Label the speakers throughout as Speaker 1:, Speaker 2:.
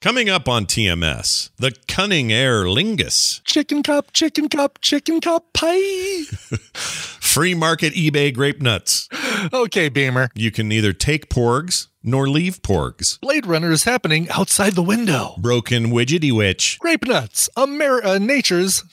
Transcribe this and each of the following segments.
Speaker 1: Coming up on TMS, the cunning Aer Lingus.
Speaker 2: Chicken cup pie.
Speaker 1: Free market eBay grape nuts.
Speaker 2: Okay, Beamer.
Speaker 1: You can neither take porgs nor leave porgs.
Speaker 2: Blade Runner is happening outside the window.
Speaker 1: Broken widgety witch.
Speaker 2: Grape nuts. Nature's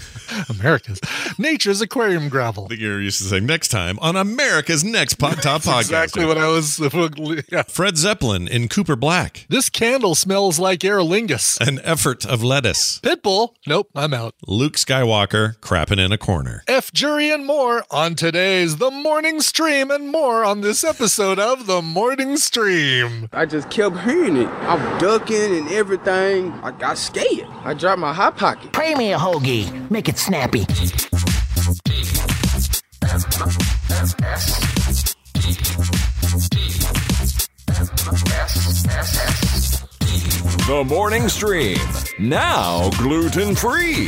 Speaker 2: aquarium gravel.
Speaker 1: I think you're used to saying next time on America's Next Top Podcast.
Speaker 2: Exactly what I was. Yeah.
Speaker 1: Fred Zeppelin in Cooper Black.
Speaker 2: This candle smells like Aer Lingus.
Speaker 1: An effort of lettuce.
Speaker 2: Pitbull. Nope, I'm out.
Speaker 1: Luke Skywalker crapping in a corner.
Speaker 2: F Jury and more on today's The Morning Stream, and more on this episode of The Morning Stream.
Speaker 3: I just kept hearing it. I'm ducking and everything. I got scared. I dropped my hot pocket.
Speaker 4: Pray me a hoagie. Make it snappy.
Speaker 5: The Morning Stream. Now gluten-free.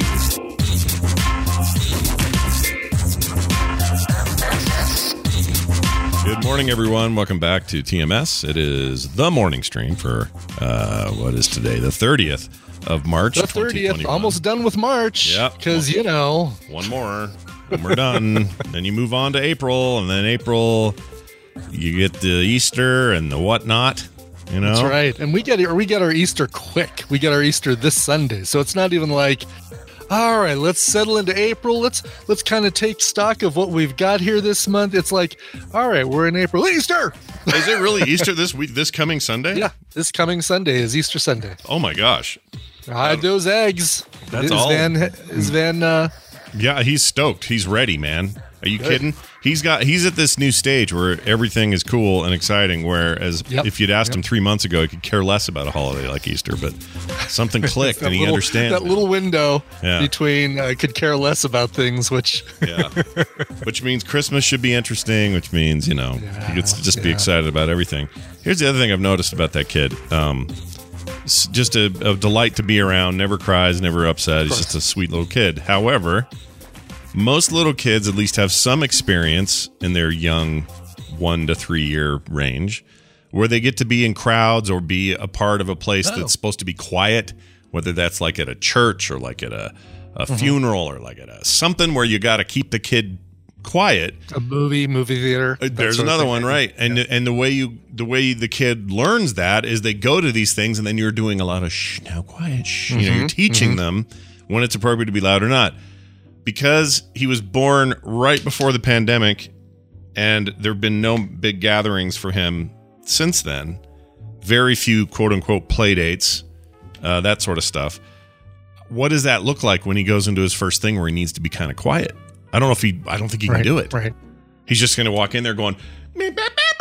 Speaker 1: Good morning, everyone. Welcome back to TMS. It is the morning stream for, what is today? The 30th of March,
Speaker 2: The 30th, almost done with March.
Speaker 1: Yep.
Speaker 2: Because, you know.
Speaker 1: One more, and we're done. Then you move on to April, and then April, you get the Easter and the whatnot, you know?
Speaker 2: That's right. And we get our Easter quick. We get our Easter this Sunday. So it's not even like, all right, let's settle into April. Let's kind of take stock of what we've got here this month. It's like, all right, we're in April. Easter!
Speaker 1: Is it really Easter this week, this coming Sunday?
Speaker 2: Yeah, this coming Sunday is Easter Sunday.
Speaker 1: Oh, my gosh.
Speaker 2: Hide those eggs.
Speaker 1: That's all.
Speaker 2: Is Van
Speaker 1: Yeah, he's stoked. He's ready, man. Are you kidding? He's at this new stage where everything is cool and exciting, whereas if you'd asked him 3 months ago, he could care less about a holiday like Easter, but something clicked and he understands
Speaker 2: that little window
Speaker 1: Yeah.
Speaker 2: between could care less about things, which
Speaker 1: which means Christmas should be interesting, which means, he gets to just be excited about everything. Here's the other thing I've noticed about that kid. It's just a delight to be around, never cries, never upset. He's just a sweet little kid. However, most little kids at least have some experience in their young 1 to 3 year range where they get to be in crowds or be a part of a place that's supposed to be quiet, whether that's like at a church or like at a funeral or like at a something where you got to keep the kid quiet.
Speaker 2: A movie theater.
Speaker 1: There's another one, right? And the way the kid learns that is they go to these things and then you're doing a lot of shh, now quiet, shh. You're teaching them when it's appropriate to be loud or not. Because he was born right before the pandemic and there have been no big gatherings for him since then, very few quote-unquote play dates, that sort of stuff. What does that look like when he goes into his first thing where he needs to be kind of quiet? I don't think he can do it.
Speaker 2: Right.
Speaker 1: He's just going to walk in there going, he's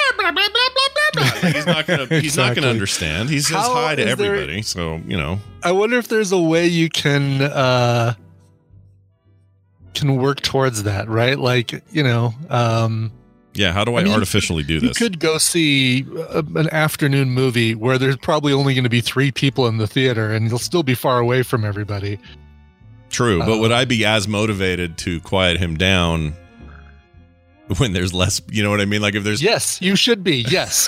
Speaker 1: not going to understand. He says hi to everybody. So,
Speaker 2: I wonder if there's a way you can work towards that, right? Like, how
Speaker 1: do I artificially do this?
Speaker 2: You could go see an afternoon movie where there's probably only going to be 3 people in the theater and you'll still be far away from everybody.
Speaker 1: True, but would I be as motivated to quiet him down when there's less, you know what I mean? Like if there's...
Speaker 2: Yes, you should be. Yes.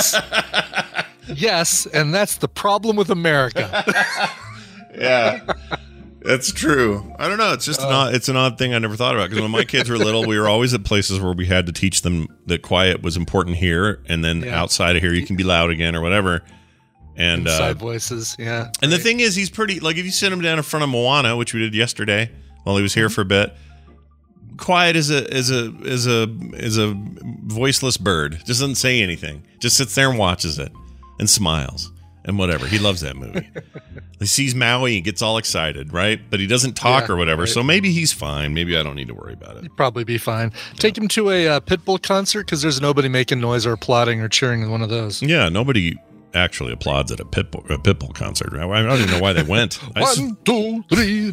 Speaker 2: Yes, and that's the problem with America.
Speaker 1: Yeah. That's true. I don't know. It's just an odd thing I never thought about. Because when my kids were little, we were always at places where we had to teach them that quiet was important here, and then outside of here you can be loud again or whatever. And
Speaker 2: side voices, yeah.
Speaker 1: And the thing is, he's pretty. Like if you sit him down in front of Moana, which we did yesterday while he was here for a bit, quiet is a voiceless bird. Just doesn't say anything. Just sits there and watches it and smiles. And whatever. He loves that movie. He sees Maui and gets all excited, right? But he doesn't talk or whatever. Right. So maybe he's fine. Maybe I don't need to worry about it.
Speaker 2: He'd probably be fine. Take him to a Pitbull concert because there's nobody making noise or applauding or cheering in one of those.
Speaker 1: Yeah, nobody actually applauds at a Pitbull concert. I don't even know why they went.
Speaker 2: 1, 2, 3.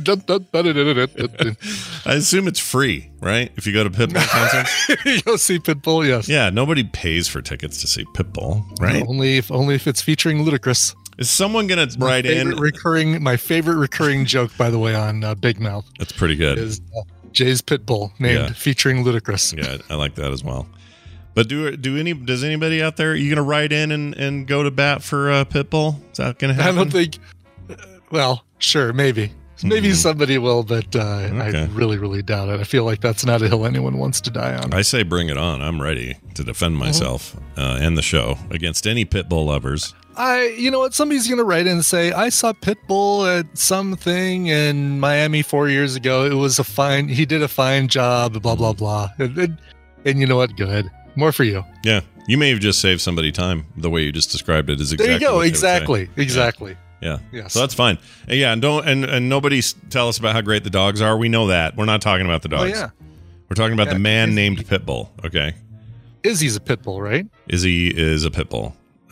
Speaker 1: I assume it's free, right? If you go to Pitbull concerts,
Speaker 2: you go see Pitbull. Yes.
Speaker 1: Yeah, nobody pays for tickets to see Pitbull, right?
Speaker 2: No, only if it's featuring Ludacris.
Speaker 1: Is someone gonna write in?
Speaker 2: My favorite recurring joke, by the way, on Big Mouth.
Speaker 1: That's pretty good.
Speaker 2: Is Jay's Pitbull featuring Ludacris.
Speaker 1: Yeah, I like that as well. But does anybody out there, are you going to write in and go to bat for Pitbull? Is that going to happen?
Speaker 2: I don't think. Well, sure, maybe. Maybe somebody will, but
Speaker 1: Okay.
Speaker 2: I really, really doubt it. I feel like that's not a hill anyone wants to die on.
Speaker 1: I say bring it on. I'm ready to defend myself and the show against any Pitbull lovers.
Speaker 2: You know what? Somebody's going to write in and say, I saw Pitbull at something in Miami 4 years ago. It was he did a fine job, blah, blah, blah. And you know what? Good. More for you.
Speaker 1: Yeah. You may have just saved somebody time. The way you just described it is exactly
Speaker 2: There you go.
Speaker 1: what they would
Speaker 2: Exactly.
Speaker 1: say.
Speaker 2: Exactly.
Speaker 1: Yeah.
Speaker 2: Yes.
Speaker 1: So that's fine. Yeah. And nobody tell us about how great the dogs are. We know that. We're not talking about the dogs.
Speaker 2: Oh, yeah.
Speaker 1: We're talking about the man
Speaker 2: Izzy.
Speaker 1: named Pitbull. Okay.
Speaker 2: Izzy's a Pitbull, right?
Speaker 1: Izzy is a Pitbull.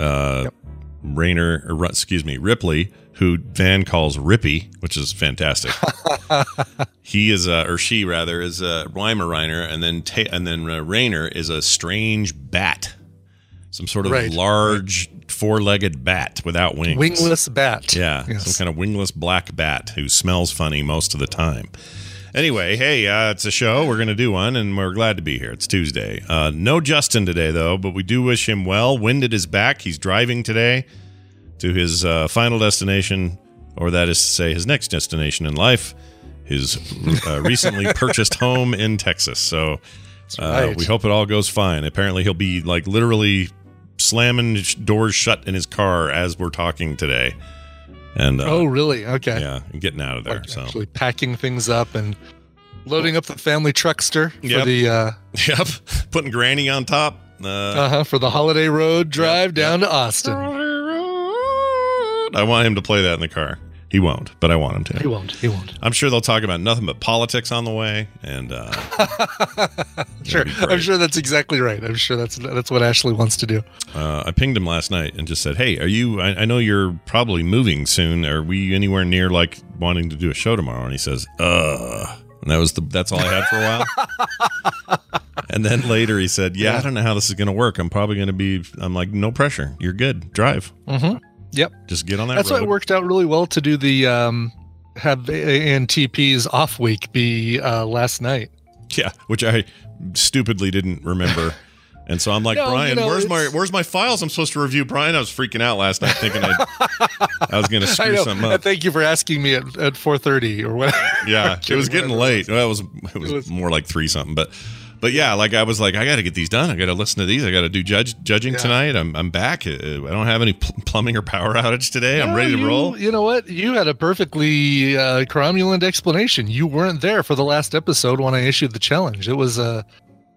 Speaker 1: Ripley, who Van calls Rippy, which is fantastic. He is, or she rather, is a Weimaraner, and then Rainer is a strange bat, some sort of large four-legged bat without wings,
Speaker 2: Wingless bat.
Speaker 1: Yeah,
Speaker 2: Yes.
Speaker 1: some kind of wingless black bat who smells funny most of the time. Anyway, hey, it's a show. We're going to do one, and we're glad to be here. It's Tuesday. No Justin today, though, but we do wish him well. Winded is back. He's driving today to his final destination, or that is to say his next destination in life, his recently purchased home in Texas. So
Speaker 2: right.
Speaker 1: we hope it all goes fine. Apparently, he'll be like literally slamming doors shut in his car as we're talking today. And
Speaker 2: oh, really? Okay.
Speaker 1: yeah, and getting out of there.
Speaker 2: Like
Speaker 1: So
Speaker 2: actually packing things up and loading up the family truckster for
Speaker 1: Yep.
Speaker 2: the
Speaker 1: yep, putting Granny on top.
Speaker 2: for the holiday road drive down to Austin.
Speaker 1: I want him to play that in the car. He won't, but I want him to.
Speaker 2: He won't. He won't.
Speaker 1: I'm sure they'll talk about nothing but politics on the way, and
Speaker 2: Sure.
Speaker 1: be great.
Speaker 2: I'm sure that's exactly right. I'm sure that's what Ashley wants to do.
Speaker 1: I pinged him last night and just said, "Hey, are you? I know you're probably moving soon. Are we anywhere near like wanting to do a show tomorrow?" And he says, And that's all I had for a while. And then later he said, "Yeah, I don't know how this is going to work. I'm probably going to be." I'm like, "No pressure. You're good. Drive.
Speaker 2: Mm-hmm. Yep.
Speaker 1: Just get on that
Speaker 2: That's
Speaker 1: road."
Speaker 2: why it worked out really well to do the have ANTP's off week be last night.
Speaker 1: Yeah, which I stupidly didn't remember. And so I'm like,
Speaker 2: No,
Speaker 1: Brian,
Speaker 2: you know,
Speaker 1: where's my files I'm supposed to review? Brian, I was freaking out last night thinking I was going to
Speaker 2: I
Speaker 1: screw
Speaker 2: know.
Speaker 1: something
Speaker 2: And
Speaker 1: up.
Speaker 2: thank you for asking me at 4:30 or whatever.
Speaker 1: Yeah, it was getting late. Well, it was
Speaker 2: was-
Speaker 1: more like 3 something, but yeah, like I was like, I got to get these done. I got to listen to these. I got to do judging
Speaker 2: Yeah.
Speaker 1: tonight. I'm back. I don't have any plumbing or power outage today. I'm ready to roll.
Speaker 2: You know what? You had a perfectly cromulent explanation. You weren't there for the last episode when I issued the challenge. It was a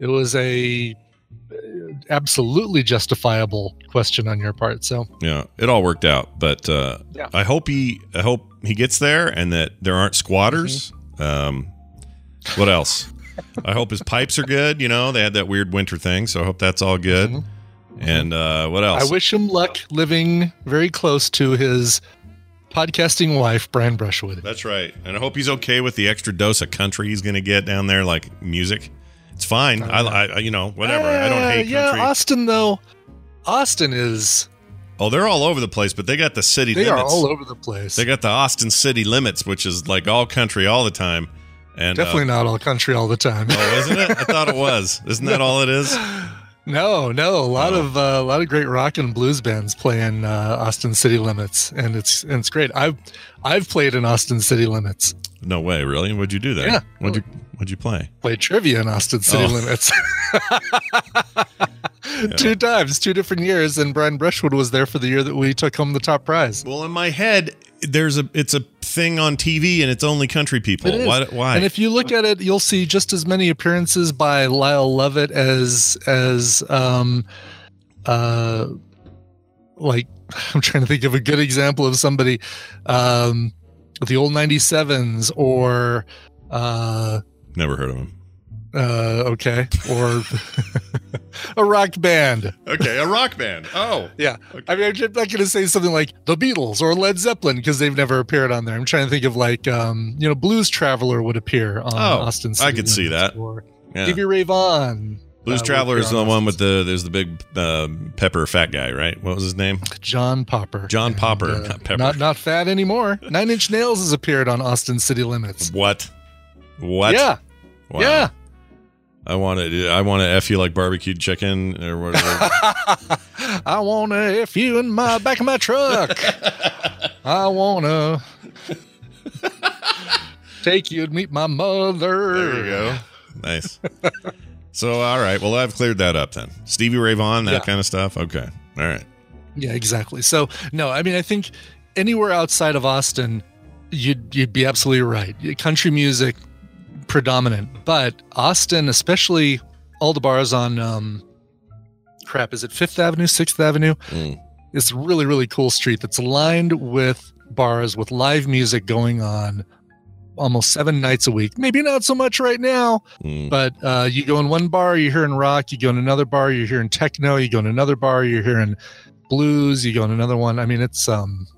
Speaker 2: absolutely justifiable question on your part. So
Speaker 1: Yeah, it all worked out, but
Speaker 2: Yeah.
Speaker 1: I hope he gets there and that there aren't squatters.
Speaker 2: Mm-hmm.
Speaker 1: What else? I hope his pipes are good. You know, they had that weird winter thing, so I hope that's all good.
Speaker 2: Mm-hmm.
Speaker 1: And what else?
Speaker 2: I wish him luck living very close to his podcasting wife, Brian Brushwood.
Speaker 1: That's right, and I hope he's okay with the extra dose of country he's going to get down there, like music. It's fine. I you know, whatever. I don't hate country.
Speaker 2: Austin though. Austin is.
Speaker 1: Oh, they're all over the place, but they got the city
Speaker 2: They
Speaker 1: limits.
Speaker 2: are all over the place.
Speaker 1: They got the Austin city limits, which is like all country all the time. And
Speaker 2: Definitely not all country all the time.
Speaker 1: Oh, isn't it? I thought it was. Isn't that all it is?
Speaker 2: No, a lot of great rock and blues bands play in Austin City Limits, and it's great. I've played in Austin City Limits.
Speaker 1: No way, really? What'd you do there?
Speaker 2: Yeah.
Speaker 1: What'd you play?
Speaker 2: Played trivia in Austin City
Speaker 1: Oh.
Speaker 2: Limits. 2 times, 2 different years, and Brian Brushwood was there for the year that we took home the top prize.
Speaker 1: Well, in my head, it's a thing on TV, and it's only country people.
Speaker 2: It is.
Speaker 1: Why?
Speaker 2: And if you look at it, you'll see just as many appearances by Lyle Lovett as like I'm trying to think of a good example of somebody, the old 97s or
Speaker 1: Never heard of him.
Speaker 2: okay, or a rock band.
Speaker 1: Okay, a rock band. Oh,
Speaker 2: Yeah. I mean, I'm just not going to say something like the Beatles or Led Zeppelin because they've never appeared on there. I'm trying to think of like, Blues Traveler would appear on Austin City
Speaker 1: I could see
Speaker 2: Limits,
Speaker 1: that.
Speaker 2: Or
Speaker 1: yeah.
Speaker 2: Stevie Ray Vaughan.
Speaker 1: Blues
Speaker 2: would
Speaker 1: Traveler
Speaker 2: appear
Speaker 1: is the
Speaker 2: on
Speaker 1: one
Speaker 2: Austin
Speaker 1: with there's the big pepper fat guy, right? What was his name?
Speaker 2: John Popper.
Speaker 1: John
Speaker 2: And,
Speaker 1: Popper, not Pepper.
Speaker 2: Not fat anymore. 9 Inch Nails has appeared on Austin City Limits.
Speaker 1: What?
Speaker 2: Yeah.
Speaker 1: Wow.
Speaker 2: Yeah.
Speaker 1: I want to F you like barbecued chicken or whatever.
Speaker 2: I want to F you in my back of my truck. I want to take you to meet my mother.
Speaker 1: There you go. Nice. So, all right. Well, I've cleared that up then. Stevie Ray Vaughan, that kind of stuff. Okay. All right.
Speaker 2: Yeah, exactly. So, no, I mean, I think anywhere outside of Austin, you'd be absolutely right. Country music predominant, but Austin, especially all the bars on is it 5th Avenue, 6th Avenue? It's a really, really cool street that's lined with bars with live music going on almost 7 nights a week. Maybe not so much right now, but you go in one bar, you're hearing rock. You go in another bar, you're hearing techno. You go in another bar, you're hearing blues. You go in another one. I mean, it's
Speaker 1: sounds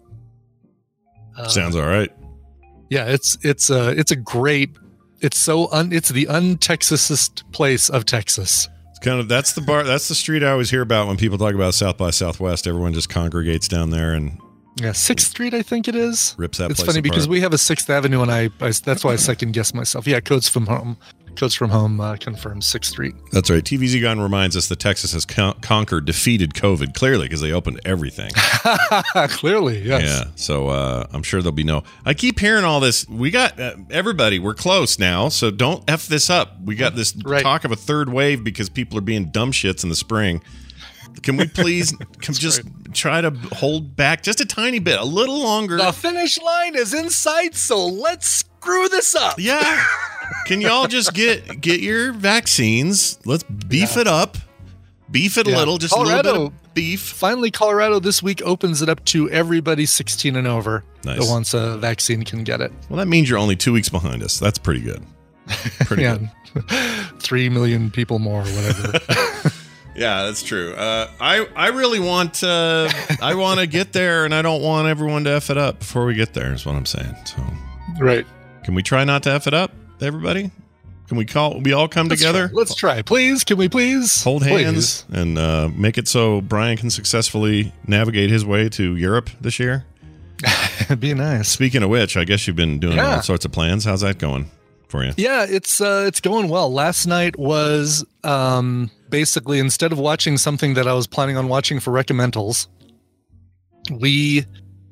Speaker 1: all right.
Speaker 2: Yeah, it's a great. It's it's the un-Texasist place of Texas.
Speaker 1: It's kind of that's the street I always hear about when people talk about South by Southwest. Everyone just congregates down there and.
Speaker 2: Yeah, 6th Street, I think it is.
Speaker 1: Rips that
Speaker 2: It's
Speaker 1: place
Speaker 2: funny
Speaker 1: apart.
Speaker 2: because we have a 6th Avenue, and I that's why I second guess myself. Yeah, Codes from Home confirms 6th Street.
Speaker 1: That's right. TVZ Gun reminds us that Texas has defeated COVID, clearly, because they opened everything.
Speaker 2: Clearly, yes.
Speaker 1: Yeah, so I'm sure there'll be no... I keep hearing all this. We got... everybody, we're close now, so don't F this up. We got this talk of a third wave because people are being dumb shits in the spring. Can we please try to hold back just a tiny bit, a little longer?
Speaker 2: The finish line is in sight, so let's screw this up.
Speaker 1: Yeah. Can y'all just get your vaccines? Let's beef it up. Beef it a little, just
Speaker 2: Colorado,
Speaker 1: a little bit of beef.
Speaker 2: Finally, Colorado this week opens it up to everybody 16 and over that wants a vaccine can get it.
Speaker 1: Well, that means you're only 2 weeks behind us. That's pretty good. Pretty good.
Speaker 2: 3 million people more or whatever.
Speaker 1: Yeah, that's true. I really want I want to get there, and I don't want everyone to F it up before we get there, is what I'm saying. So,
Speaker 2: right.
Speaker 1: Can we try not to F it up, everybody? Can we all come together?
Speaker 2: Let's try. Please, can we please?
Speaker 1: Hold hands and make it so Brian can successfully navigate his way to Europe this year?
Speaker 2: Be nice.
Speaker 1: Speaking of which, I guess you've been doing all sorts of plans. How's that going for you?
Speaker 2: Yeah, it's going well. Last night was basically, instead of watching something that I was planning on watching for recommendals, we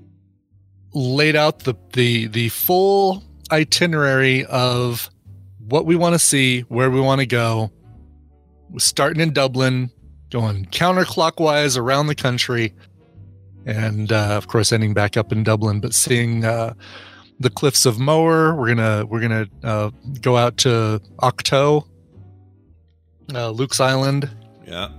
Speaker 2: laid out the full itinerary of what we want to see, where we want to go. We're starting in Dublin, going counterclockwise around the country, and of course ending back up in Dublin, but seeing the cliffs of Moher. We're gonna go out to Octo, Luke's Island.
Speaker 1: Yeah.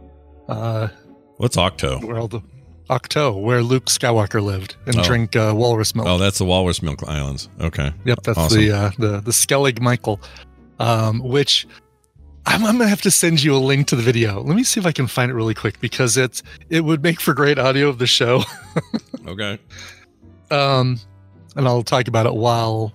Speaker 1: What's Octo?
Speaker 2: Where Luke Skywalker lived and drink walrus milk.
Speaker 1: Oh, that's the Walrus Milk Islands. Okay.
Speaker 2: Yep, that's
Speaker 1: awesome.
Speaker 2: the Skellig Michael, which I'm gonna have to send you a link to the video. Let me see if I can find it really quick because it would make for great audio of the show.
Speaker 1: Okay.
Speaker 2: And I'll talk about it while.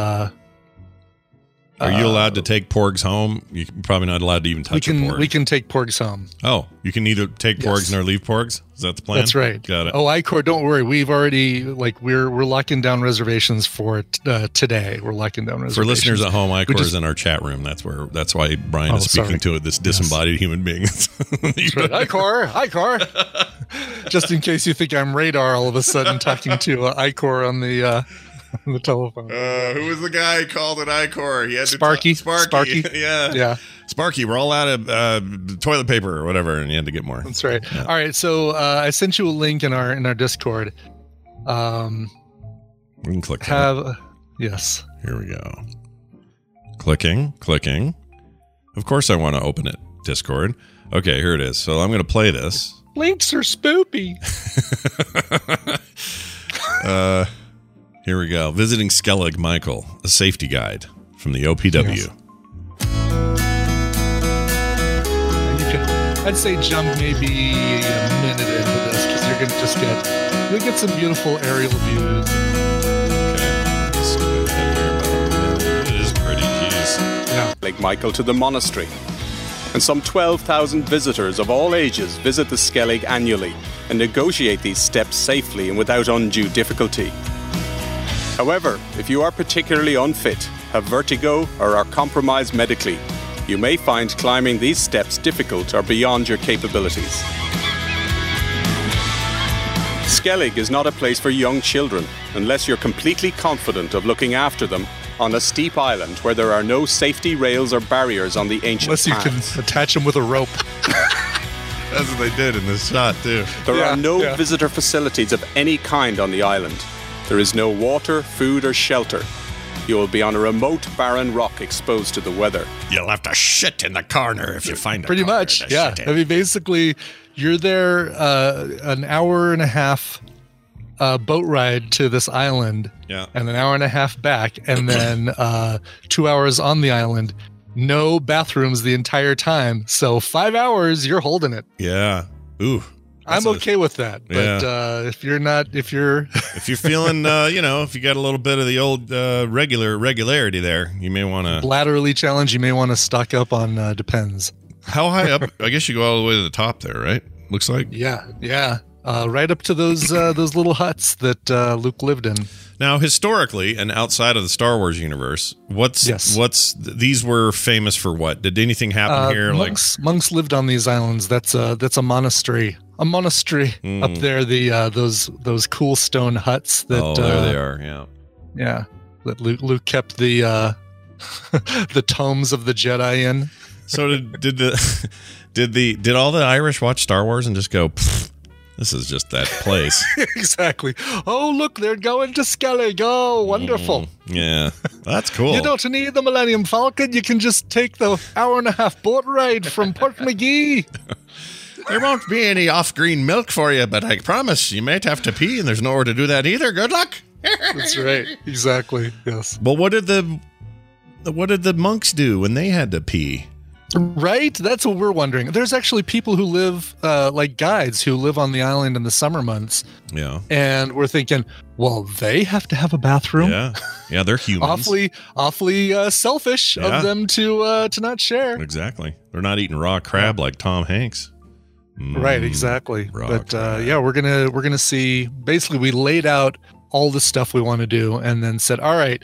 Speaker 1: Are you allowed to take porgs home? You're probably not allowed to even touch a porg.
Speaker 2: We can take porgs home.
Speaker 1: Oh, you can either take porgs nor leave porgs? Is that the plan?
Speaker 2: That's right.
Speaker 1: Got it.
Speaker 2: Oh, Icor, don't worry. We've already we're locking down reservations for it today. We're locking down reservations.
Speaker 1: For listeners at home, Icor is in our chat room. That's why Brian is speaking to this disembodied human being.
Speaker 2: That's right. Icor. Just in case you think I'm radar all of a sudden talking to Icor on the telephone.
Speaker 1: Who was the guy who called it Icor? He had
Speaker 2: Sparky.
Speaker 1: Sparky.
Speaker 2: Yeah.
Speaker 1: Sparky, we're all out of toilet paper or whatever, and you had to get more.
Speaker 2: That's right.
Speaker 1: Yeah.
Speaker 2: All right, so I sent you a link in our Discord.
Speaker 1: We can click that.
Speaker 2: Yes.
Speaker 1: Here we go. Clicking. Of course I want to open it. Discord. Okay, here it is. So I'm going to play this.
Speaker 2: Links are spoopy.
Speaker 1: Here we go. Visiting Skellig Michael, a safety guide from the OPW.
Speaker 2: Yes. I'd say jump maybe a minute into this because you're gonna you'll get some beautiful aerial views.
Speaker 1: Okay, let's skip ahead here about a minute. It is pretty, jeez.
Speaker 2: Yeah.
Speaker 6: Lake Michael to the monastery, and some 12,000 visitors of all ages visit the Skellig annually and negotiate these steps safely and without undue difficulty. However, if you are particularly unfit, have vertigo, or are compromised medically, You may find climbing these steps difficult or beyond your capabilities. Skellig is not a place for young children unless you're completely confident of looking after them on a steep island where there are no safety rails or barriers on the ancient
Speaker 2: Unless you
Speaker 6: paths.
Speaker 2: can attach them with a rope.
Speaker 1: That's what they did in this shot, too.
Speaker 6: There
Speaker 2: Yeah,
Speaker 6: are no
Speaker 2: yeah.
Speaker 6: visitor facilities of any kind on the island. There is no water, food, or shelter. You will be on a remote, barren rock exposed to the weather.
Speaker 1: You'll have to shit in the corner if you find a
Speaker 2: Pretty
Speaker 1: corner
Speaker 2: much,
Speaker 1: to
Speaker 2: yeah.
Speaker 1: shit in.
Speaker 2: I mean, basically, you're there an hour and a half boat ride to this island,
Speaker 1: Yeah.
Speaker 2: and an hour and a half back, and then 2 hours on the island. No bathrooms the entire time. So 5 hours, you're holding it.
Speaker 1: Yeah. Ooh.
Speaker 2: I'm okay with that. But
Speaker 1: Yeah.
Speaker 2: if you're
Speaker 1: If you're feeling, if you got a little bit of the old regularity there, you may want to.
Speaker 2: laterally challenged, you may want to stock up on Depends.
Speaker 1: How high up? I guess you go all the way to the top there, right? Looks like.
Speaker 2: Yeah. Right up to those little huts that Luke lived in.
Speaker 1: Now, historically and outside of the Star Wars universe, these were famous for what? Did anything happen here?
Speaker 2: Monks lived on these islands. That's a monastery. A monastery up there. The those cool stone huts that.
Speaker 1: There they are. Yeah.
Speaker 2: Yeah, that Luke kept the the tomes of the Jedi in.
Speaker 1: So did all the Irish watch Star Wars and just go, "Pfft, this is just that place?
Speaker 2: Exactly. Oh, look, they're going to Skellig. Oh, wonderful.
Speaker 1: Yeah, that's cool.
Speaker 2: You don't need the Millennium Falcon. You can just take the hour and a half boat ride from Port McGee.
Speaker 1: There won't be any off-green milk for you, but I promise you might have to pee, and there's nowhere to do that either. Good luck.
Speaker 2: That's right. Exactly. Yes.
Speaker 1: Well, what did the monks do when they had to pee?
Speaker 2: Right? That's what we're wondering. There's actually people who live, like guides who live on the island in the summer months.
Speaker 1: Yeah.
Speaker 2: And we're thinking, well, they have to have a bathroom.
Speaker 1: Yeah, they're humans.
Speaker 2: Awfully selfish
Speaker 1: Yeah.
Speaker 2: of them to not share.
Speaker 1: Exactly. They're not eating raw crab like Tom Hanks.
Speaker 2: Right, exactly.
Speaker 1: raw
Speaker 2: But
Speaker 1: crab.
Speaker 2: yeah, we're gonna see. Basically, we laid out all the stuff we want to do, and then said, all right,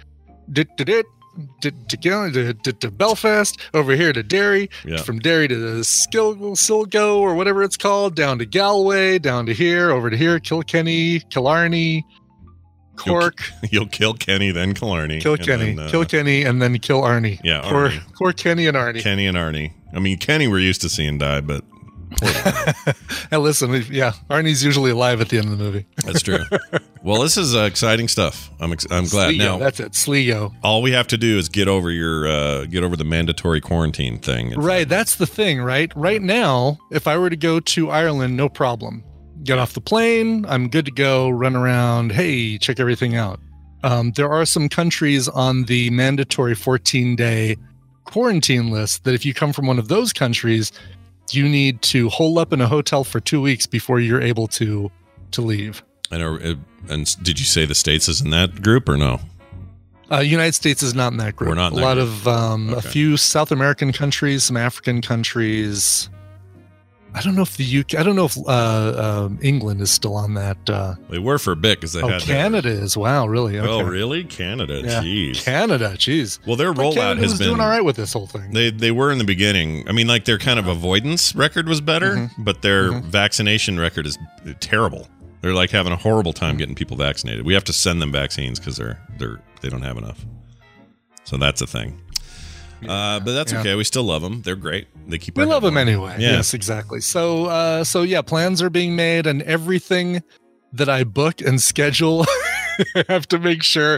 Speaker 2: to Belfast, over here to Derry,
Speaker 1: Yeah.
Speaker 2: from Derry to Silgo or whatever it's called, down to Galway, down to here, over to here, Kilkenny, Killarney, Cork,
Speaker 1: You'll kill Kenny, then Killarney.
Speaker 2: Kilkenny,
Speaker 1: and then,
Speaker 2: Kilkenny, and then kill Arnie.
Speaker 1: Yeah, Arnie.
Speaker 2: Cork, Kenny, and Arnie.
Speaker 1: Kenny and Arnie. I mean, Kenny we're used to seeing die, but
Speaker 2: And listen, Arnie's usually alive at the end of the movie.
Speaker 1: that's true. Well, this is exciting stuff. I'm glad.
Speaker 2: Sligo,
Speaker 1: Now,
Speaker 2: that's it, Sligo.
Speaker 1: all we have to do is get over the mandatory quarantine thing.
Speaker 2: Right, that's the thing, right? Right now, if I were to go to Ireland, no problem. Get off the plane, I'm good to go, run around, hey, check everything out. There are some countries on the mandatory 14-day quarantine list that if you come from one of those countries, you need to hole up in a hotel for 2 weeks before you're able to leave.
Speaker 1: And did you say the States is in that group or no?
Speaker 2: United States is not in that group.
Speaker 1: We're not in
Speaker 2: a
Speaker 1: that
Speaker 2: lot
Speaker 1: group.
Speaker 2: of a
Speaker 1: Okay.
Speaker 2: few South American countries, some African countries. I don't know if the UK. I don't know if England is still on that.
Speaker 1: They were for a bit because they had
Speaker 2: Canada is. Wow, really?
Speaker 1: Oh,
Speaker 2: Okay.
Speaker 1: really? Canada?
Speaker 2: Yeah.
Speaker 1: Jeez.
Speaker 2: Canada, jeez.
Speaker 1: Well, their
Speaker 2: But
Speaker 1: rollout
Speaker 2: Canada
Speaker 1: has
Speaker 2: was
Speaker 1: been
Speaker 2: doing all right with this whole thing.
Speaker 1: They were in the beginning. I mean, like their kind of avoidance record was better, but their vaccination record is terrible. They're like having a horrible time getting people vaccinated. We have to send them vaccines because they don't have enough. So that's a thing. But that's okay. We still love them. They're great. They keep.
Speaker 2: We
Speaker 1: our
Speaker 2: love
Speaker 1: head
Speaker 2: them
Speaker 1: warm.
Speaker 2: anyway.
Speaker 1: Yeah.
Speaker 2: Yes, exactly. So yeah, plans are being made, and everything that I book and schedule, I have to make sure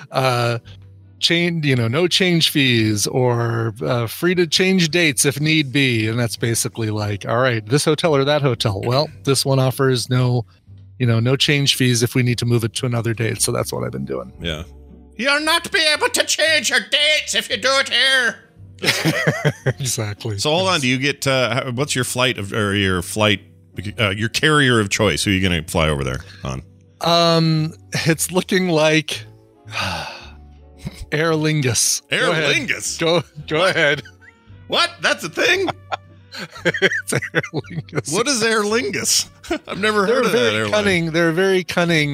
Speaker 2: no change fees or free to change dates if need be. And that's basically like, all right, this hotel or that hotel. Well, this one offers no change fees if we need to move it to another date. So that's what I've been doing.
Speaker 1: Yeah. You'll not be able to change your dates if you do it here.
Speaker 2: Exactly.
Speaker 1: So hold on. Do you get what's your your carrier of choice? Who are you going to fly over there on?
Speaker 2: It's looking like Aer Lingus.
Speaker 1: Aer Lingus.
Speaker 2: Go ahead.
Speaker 1: What? That's a thing?
Speaker 2: It's Aer Lingus.
Speaker 1: What is Aer Lingus? I've never heard of that
Speaker 2: very
Speaker 1: airline.
Speaker 2: cunning. They're a very cunning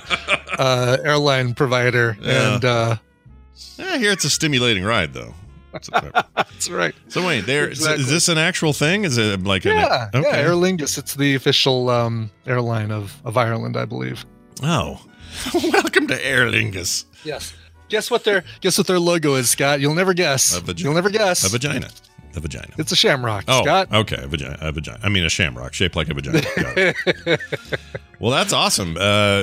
Speaker 2: airline provider,
Speaker 1: Yeah.
Speaker 2: and
Speaker 1: I hear it's a stimulating ride, though.
Speaker 2: That's right.
Speaker 1: So wait,
Speaker 2: Exactly.
Speaker 1: is this an actual thing? Is it like
Speaker 2: Yeah,
Speaker 1: okay.
Speaker 2: Aer Lingus. It's the official airline of Ireland, I believe.
Speaker 1: Oh, welcome to Aer Lingus.
Speaker 2: Yes. Guess what their logo is, Scott? You'll never guess. You'll never guess.
Speaker 1: A vagina. A vagina.
Speaker 2: It's a shamrock,
Speaker 1: Oh,
Speaker 2: Scott.
Speaker 1: okay. A vagina. I mean, a shamrock shaped like a vagina. Got it. Well, that's awesome.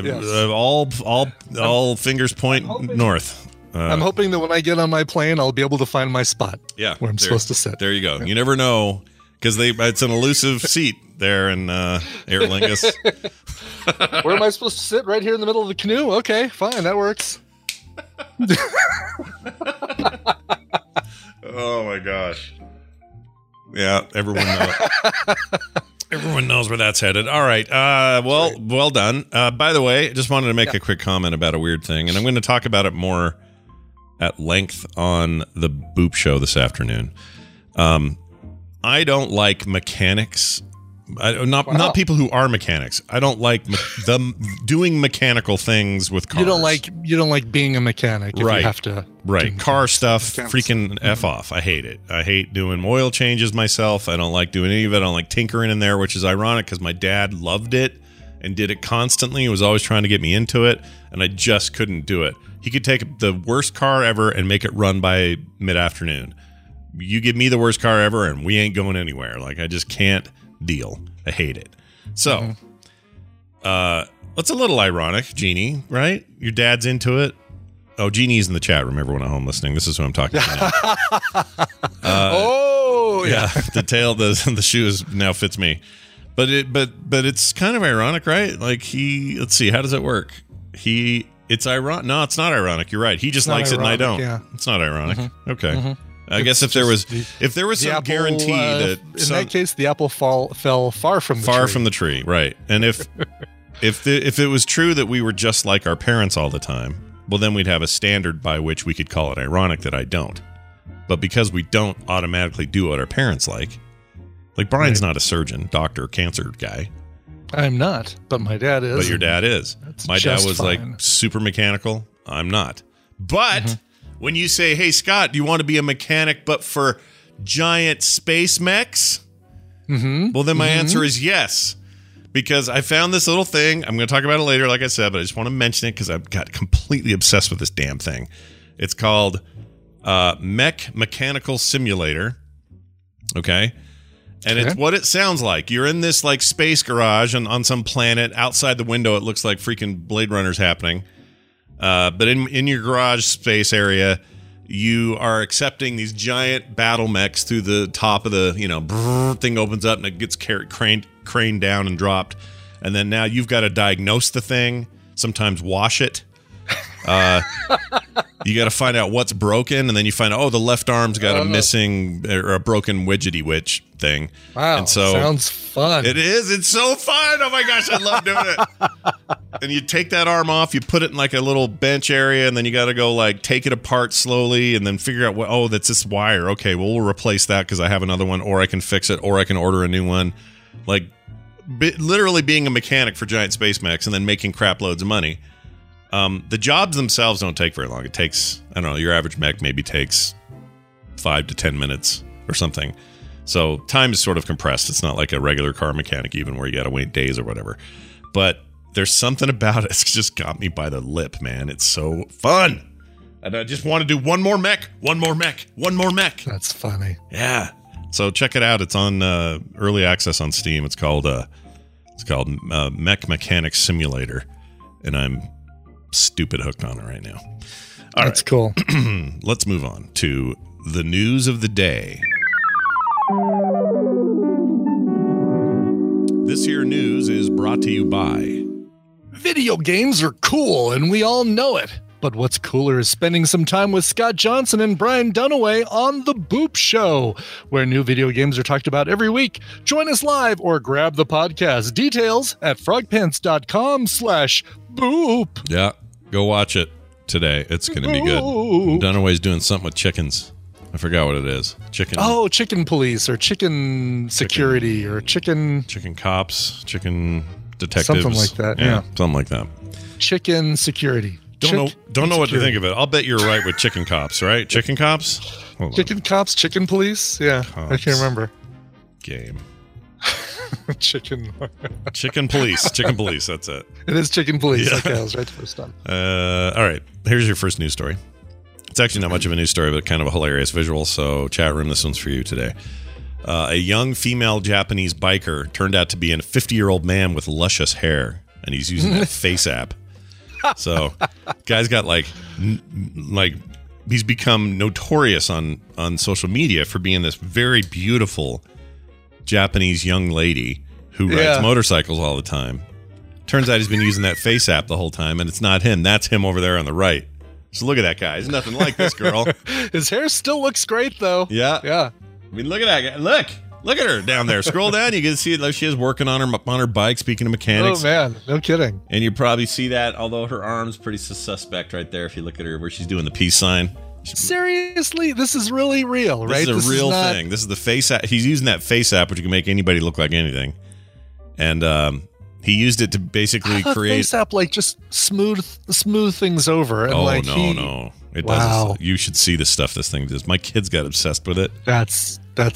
Speaker 1: All fingers point north.
Speaker 2: I'm hoping that when I get on my plane, I'll be able to find my spot.
Speaker 1: Yeah,
Speaker 2: where I'm supposed to sit.
Speaker 1: There you go. You never know because it's an elusive seat there in Aer Lingus.
Speaker 2: Where am I supposed to sit? Right here in the middle of the canoe? Okay, fine, that works.
Speaker 1: Oh my gosh. Yeah, everyone knows. Everyone knows where that's headed. All right. Well done. By the way, I just wanted to make a quick comment about a weird thing, and I'm going to talk about it more at length on the Boop Show this afternoon. I don't like mechanics. Not people who are mechanics. I don't like them doing mechanical things with cars.
Speaker 2: You don't like being a mechanic if
Speaker 1: Right.
Speaker 2: you have to.
Speaker 1: Right. Car stuff,
Speaker 2: mechanics.
Speaker 1: freaking F off. I hate it. I hate doing oil changes myself. I don't like doing any of it. I don't like tinkering in there, which is ironic because my dad loved it and did it constantly. He was always trying to get me into it, and I just couldn't do it. He could take the worst car ever and make it run by mid-afternoon. You give me the worst car ever, and we ain't going anywhere. Like, I just can't deal. I hate it. So, it's a little ironic, Jeannie, right? Your dad's into it. Oh, Jeannie's in the chat room. Everyone at home listening. This is who I'm talking to now. Yeah, the tail, the shoes now fits me. But it's kind of ironic, right? Like let's see, how does it work? It's ironic. No, it's not ironic. You're right. He just likes
Speaker 2: ironic,
Speaker 1: it and I don't.
Speaker 2: yeah.
Speaker 1: It's not ironic. Okay. I guess if there was some
Speaker 2: apple,
Speaker 1: guarantee that
Speaker 2: in that case the apple fell far from the tree.
Speaker 1: Right. And if it was true that we were just like our parents all the time, well, then we'd have a standard by which we could call it ironic that I don't. But because we don't automatically do what our parents like Brian's not a surgeon, doctor, cancer guy.
Speaker 2: I'm not, but my dad is.
Speaker 1: But your dad is. My dad was
Speaker 2: fine.
Speaker 1: like super mechanical. I'm not. But when you say, hey, Scott, do you want to be a mechanic but for giant space mechs? Well, then my answer is yes. Because I found this little thing. I'm going to talk about it later, like I said, but I just want to mention it because I've got completely obsessed with this damn thing. It's called Mechanical Simulator. Okay? And it's what it sounds like. You're in this like space garage on some planet. Outside the window, it looks like freaking Blade Runner's happening. But in your garage space area, you are accepting these giant battle mechs through the top of the, thing opens up and it gets craned down and dropped. And then now you've got to diagnose the thing, sometimes wash it. You got to find out what's broken, and then you find out, the left arm's got a missing or a broken widgety witch thing.
Speaker 2: Wow,
Speaker 1: and so
Speaker 2: sounds fun.
Speaker 1: It is. It's so fun. Oh my gosh, I love doing it. And you take that arm off, you put it in like a little bench area, and then you got to go like take it apart slowly, and then figure out that's this wire. Okay, well we'll replace that because I have another one, or I can fix it, or I can order a new one. Like literally being a mechanic for giant space mechs, and then making crap loads of money. The jobs themselves don't take very long. It takes, I don't know, your average mech maybe takes 5 to 10 minutes or something. So time is sort of compressed. It's not like a regular car mechanic even where you got to wait days or whatever. But there's something about it. It's just got me by the lip, man. It's so fun. And I just want to do one more mech.
Speaker 2: That's funny.
Speaker 1: Yeah. So check it out. It's on early access on Steam. It's called Mech Mechanic Simulator. And I'm stupid hooked on it right now.
Speaker 2: That's cool.
Speaker 1: Let's move on to the news of the day. This here news is brought to you by
Speaker 2: Video games are cool, and we all know it. But what's cooler is spending some time with Scott Johnson and Brian Dunaway on The Boop Show, where new video games are talked about every week. Join us live or grab the podcast. Details at frogpants.com/boop.
Speaker 1: Yeah, go watch it today. It's going to be good. Dunaway's doing something with chickens. I forgot what it is. Chicken
Speaker 2: Police or chicken security or chicken
Speaker 1: cops, chicken detectives.
Speaker 2: Something like that, yeah.
Speaker 1: Something like that.
Speaker 2: Chicken security.
Speaker 1: Don't know what to think of it. I'll bet you're right with chicken cops, right? Chicken cops? Hold on.
Speaker 2: Chicken cops, chicken police. Yeah, I
Speaker 1: Cops.
Speaker 2: can't remember.
Speaker 1: Game.
Speaker 2: Chicken.
Speaker 1: Chicken police. Chicken police. That's it.
Speaker 2: It is chicken police.
Speaker 1: Yeah.
Speaker 2: Okay, I was right the first time.
Speaker 1: All right. Here's your first news story. It's actually not much of a news story, but kind of a hilarious visual. So, chat room, this one's for you today. A young female Japanese biker turned out to be a 50-year-old man with luscious hair, and he's using that face app. So, guy's got he's become notorious on social media for being this very beautiful Japanese young lady who rides motorcycles all the time. Turns out he's been using that face app the whole time, and it's not him. That's him over there on the right. So look at that guy. He's nothing like this girl.
Speaker 2: His hair still looks great, though.
Speaker 1: Yeah.
Speaker 2: Yeah.
Speaker 1: I mean, look at that guy. Look at her down there. Scroll down. You can see like she is working on her bike. Speaking of mechanics.
Speaker 2: Oh man, no kidding.
Speaker 1: And you probably see that, although her arm's pretty suspect right there. If you look at her, where she's doing the peace sign.
Speaker 2: Seriously, this is really real, right?
Speaker 1: This is a real thing. This is the face app. He's using that face app, which can make anybody look like anything. And he used it to basically create
Speaker 2: face app, like just smooth things over. And
Speaker 1: no, it doesn't. You should see the stuff this thing does. My kids got obsessed with it.
Speaker 2: That's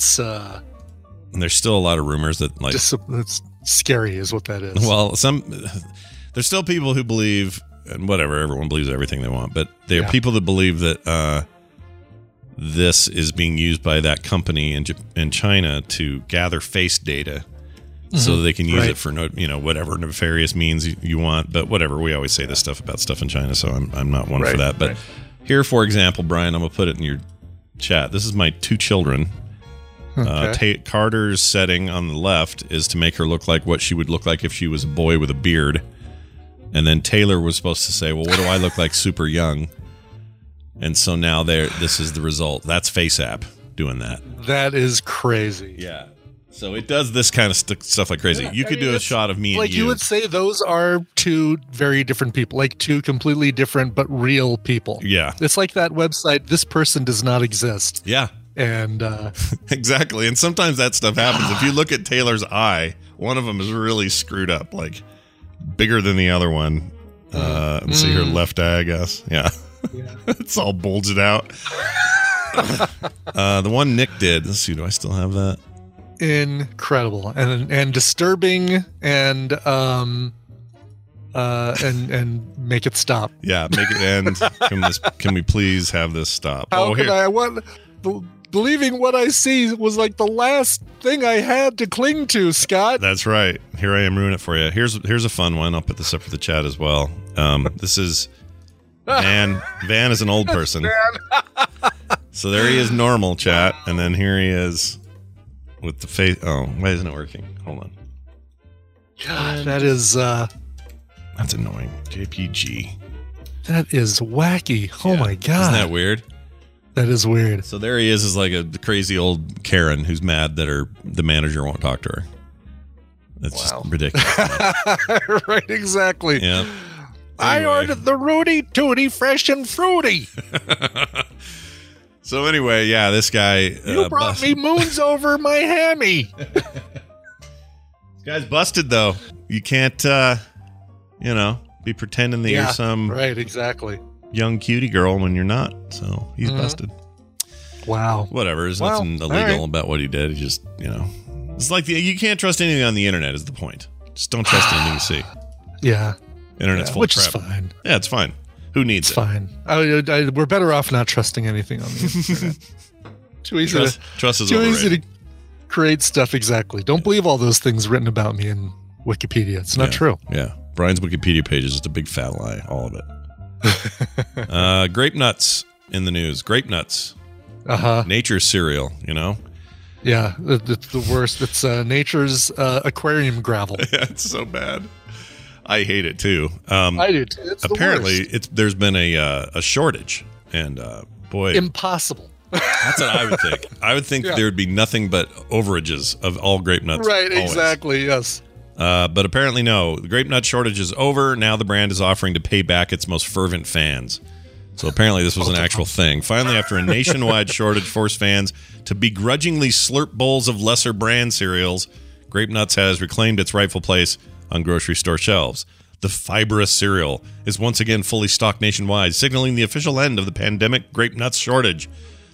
Speaker 1: and there's still a lot of rumors that like
Speaker 2: that's scary, is what that is.
Speaker 1: Well, there's still people who believe, and whatever, everyone believes everything they want, but there are people that believe that this is being used by that company in China to gather face data. So they can use it for whatever nefarious means you want, but whatever. We always say this stuff about stuff in China, so I'm not one for that. But here, for example, Brian, I'm gonna put it in your chat. This is my two children.
Speaker 2: Okay.
Speaker 1: Carter's setting on the left is to make her look like what she would look like if she was a boy with a beard, and then Taylor was supposed to say, "Well, what do I look like super young?" And so now this is the result. That's Face App doing that.
Speaker 2: That is crazy.
Speaker 1: Yeah. So it does this kind of stuff like crazy. You could do a shot of me and you.
Speaker 2: You would say those are two very different people, like two completely different but real people.
Speaker 1: Yeah.
Speaker 2: It's like that website, this person does not exist.
Speaker 1: Yeah.
Speaker 2: And
Speaker 1: exactly. And sometimes that stuff happens. If you look at Taylor's eye, one of them is really screwed up, like bigger than the other one. And see her left eye, I guess. Yeah. It's all bulged out. The one Nick did. Let's see. Do I still have that?
Speaker 2: Incredible and disturbing and make it stop.
Speaker 1: Yeah, make it end. Can we please have this stop?
Speaker 2: How could I want believing what I see was like the last thing I had to cling to, Scott.
Speaker 1: That's right. Here I am ruining it for you. Here's a fun one. I'll put this up for the chat as well. This is Van. Van is an old person. So there he is, normal chat, and then here he is with the face. Oh, why isn't it working? Hold on.
Speaker 2: God, that is
Speaker 1: that's annoying. JPG.
Speaker 2: That is wacky. Oh my God.
Speaker 1: Isn't that weird?
Speaker 2: That is weird.
Speaker 1: So there he is like a crazy old Karen who's mad that the manager won't talk to her. That's just ridiculous.
Speaker 2: Right, exactly.
Speaker 1: Yeah.
Speaker 2: Anyway. I ordered the Rudy Tooty fresh and fruity.
Speaker 1: So anyway, yeah, this guy.
Speaker 2: You brought me moons over my hammy.
Speaker 1: This guy's busted, though. You can't, be pretending that you're some
Speaker 2: right, exactly
Speaker 1: young cutie girl when you're not. So he's busted.
Speaker 2: Wow.
Speaker 1: Whatever. There's nothing illegal about what he did. He just, it's like you can't trust anything on the internet. Is the point? Just don't trust anything you see.
Speaker 2: Yeah.
Speaker 1: Internet's full of crap.
Speaker 2: Which is fine.
Speaker 1: Yeah, it's fine. Who needs
Speaker 2: it? Fine. We're better off not trusting anything on the internet. Too easy
Speaker 1: trust is
Speaker 2: too
Speaker 1: overrated.
Speaker 2: easy to create stuff. Exactly. Don't believe all those things written about me in Wikipedia. It's not true.
Speaker 1: Yeah. Brian's Wikipedia page is just a big fat lie. All of it. Grape nuts in the news. Grape nuts. Nature's cereal,
Speaker 2: Yeah. It's the worst. It's nature's aquarium gravel.
Speaker 1: Yeah, it's so bad. I hate it too.
Speaker 2: I do too. It's
Speaker 1: apparently,
Speaker 2: the worst.
Speaker 1: there's been a shortage, and boy,
Speaker 2: impossible.
Speaker 1: That's what I would think. I would think there would be nothing but overages of all grape nuts.
Speaker 2: Right,
Speaker 1: always.
Speaker 2: exactly. Yes.
Speaker 1: But apparently, no. The grape nut shortage is over. Now the brand is offering to pay back its most fervent fans. So apparently, this was an actual thing. Finally, after a nationwide shortage forced fans to begrudgingly slurp bowls of lesser brand cereals, Grape Nuts has reclaimed its rightful place on grocery store shelves. The fibrous cereal is once again fully stocked nationwide, signaling the official end of the pandemic grape nuts shortage.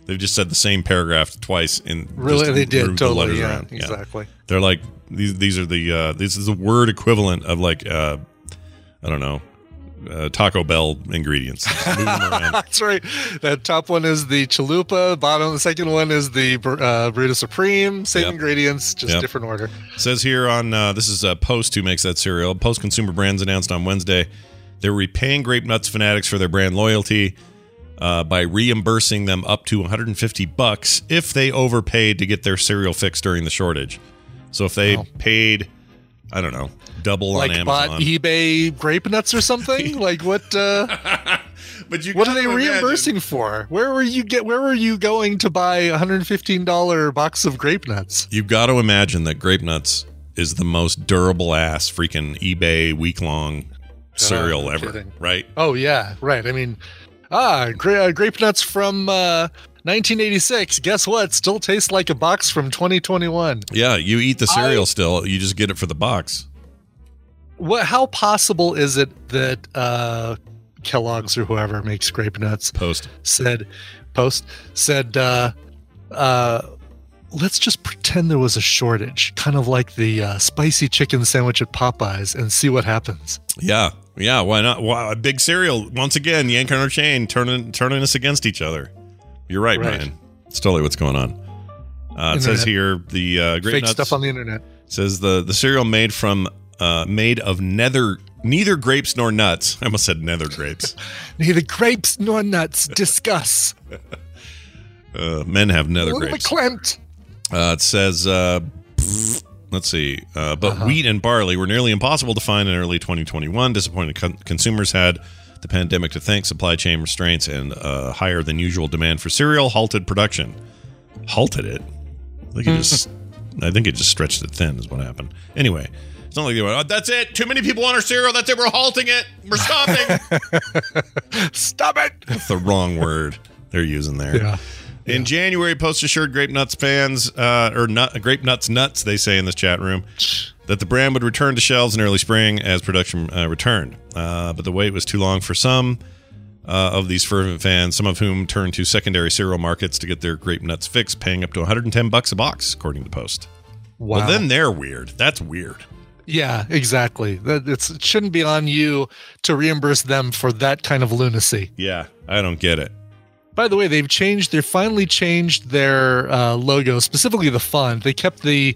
Speaker 1: They've just said the same paragraph twice in
Speaker 2: Really,
Speaker 1: just
Speaker 2: they did
Speaker 1: moved the
Speaker 2: totally.
Speaker 1: letters
Speaker 2: Yeah,
Speaker 1: around.
Speaker 2: exactly.
Speaker 1: They're like these are the this is the word equivalent of like I don't know. Taco Bell ingredients. Just move them around.
Speaker 2: That's right. That top one is the chalupa. The second one is the burrito supreme. Same
Speaker 1: Yep.
Speaker 2: ingredients, just
Speaker 1: Yep.
Speaker 2: different order.
Speaker 1: Says here on this is Post who makes that cereal. Post Consumer Brands announced on Wednesday they're repaying Grape Nuts fanatics for their brand loyalty by reimbursing them up to $150 if they overpaid to get their cereal fixed during the shortage. So if they paid, I don't know, double
Speaker 2: Like
Speaker 1: on
Speaker 2: bought
Speaker 1: Amazon.
Speaker 2: eBay grape nuts or something? Like what?
Speaker 1: But you
Speaker 2: What are
Speaker 1: gotta
Speaker 2: they reimbursing for? Where were you going to buy a $115 box of grape nuts?
Speaker 1: You've got to imagine that Grape Nuts is the most durable ass freaking eBay week-long cereal
Speaker 2: no
Speaker 1: ever,
Speaker 2: kidding.
Speaker 1: right?
Speaker 2: Oh yeah, right. I mean, grape nuts from 1986. Guess what? Still tastes like a box from 2021.
Speaker 1: Yeah, you eat the cereal still. You just get it for the box.
Speaker 2: What? How possible is it that Kellogg's or whoever makes grape nuts
Speaker 1: Post.
Speaker 2: said, let's just pretend there was a shortage, kind of like the spicy chicken sandwich at Popeyes, and see what happens.
Speaker 1: Yeah, why not? Wow, a big cereal. Once again, yanking our chain, turning us against each other. You're right,
Speaker 2: Right.
Speaker 1: Brian. It's totally what's going on. It says
Speaker 2: Internet.
Speaker 1: here the Grape
Speaker 2: Fake
Speaker 1: Nuts
Speaker 2: stuff on the internet.
Speaker 1: says the cereal made of neither grapes nor nuts. I almost said nether grapes.
Speaker 2: Neither grapes nor nuts. Discuss.
Speaker 1: Men have nether grapes.
Speaker 2: McClent.
Speaker 1: It says, let's see, but wheat and barley were nearly impossible to find in early 2021. Disappointed consumers had the pandemic to thank. Supply chain restraints and higher than usual demand for cereal halted production. Halted it? I think it just stretched it thin is what happened. Anyway, it's not like they went, oh, that's it. Too many people want our cereal. That's it. We're halting it. We're stopping.
Speaker 2: Stop it.
Speaker 1: That's the wrong word they're using there.
Speaker 2: Yeah.
Speaker 1: In January, Post assured Grape Nuts fans, Grape Nuts nuts, they say in this chat room, that the brand would return to shelves in early spring as production returned. But the wait was too long for some of these fervent fans, some of whom turned to secondary cereal markets to get their Grape Nuts fix, paying up to $110 a box, according to Post.
Speaker 2: Wow.
Speaker 1: Well, then they're weird. That's weird.
Speaker 2: Yeah, exactly. It shouldn't be on you to reimburse them for that kind of lunacy.
Speaker 1: Yeah, I don't get it.
Speaker 2: By the way, they finally changed their logo, specifically the font. They kept the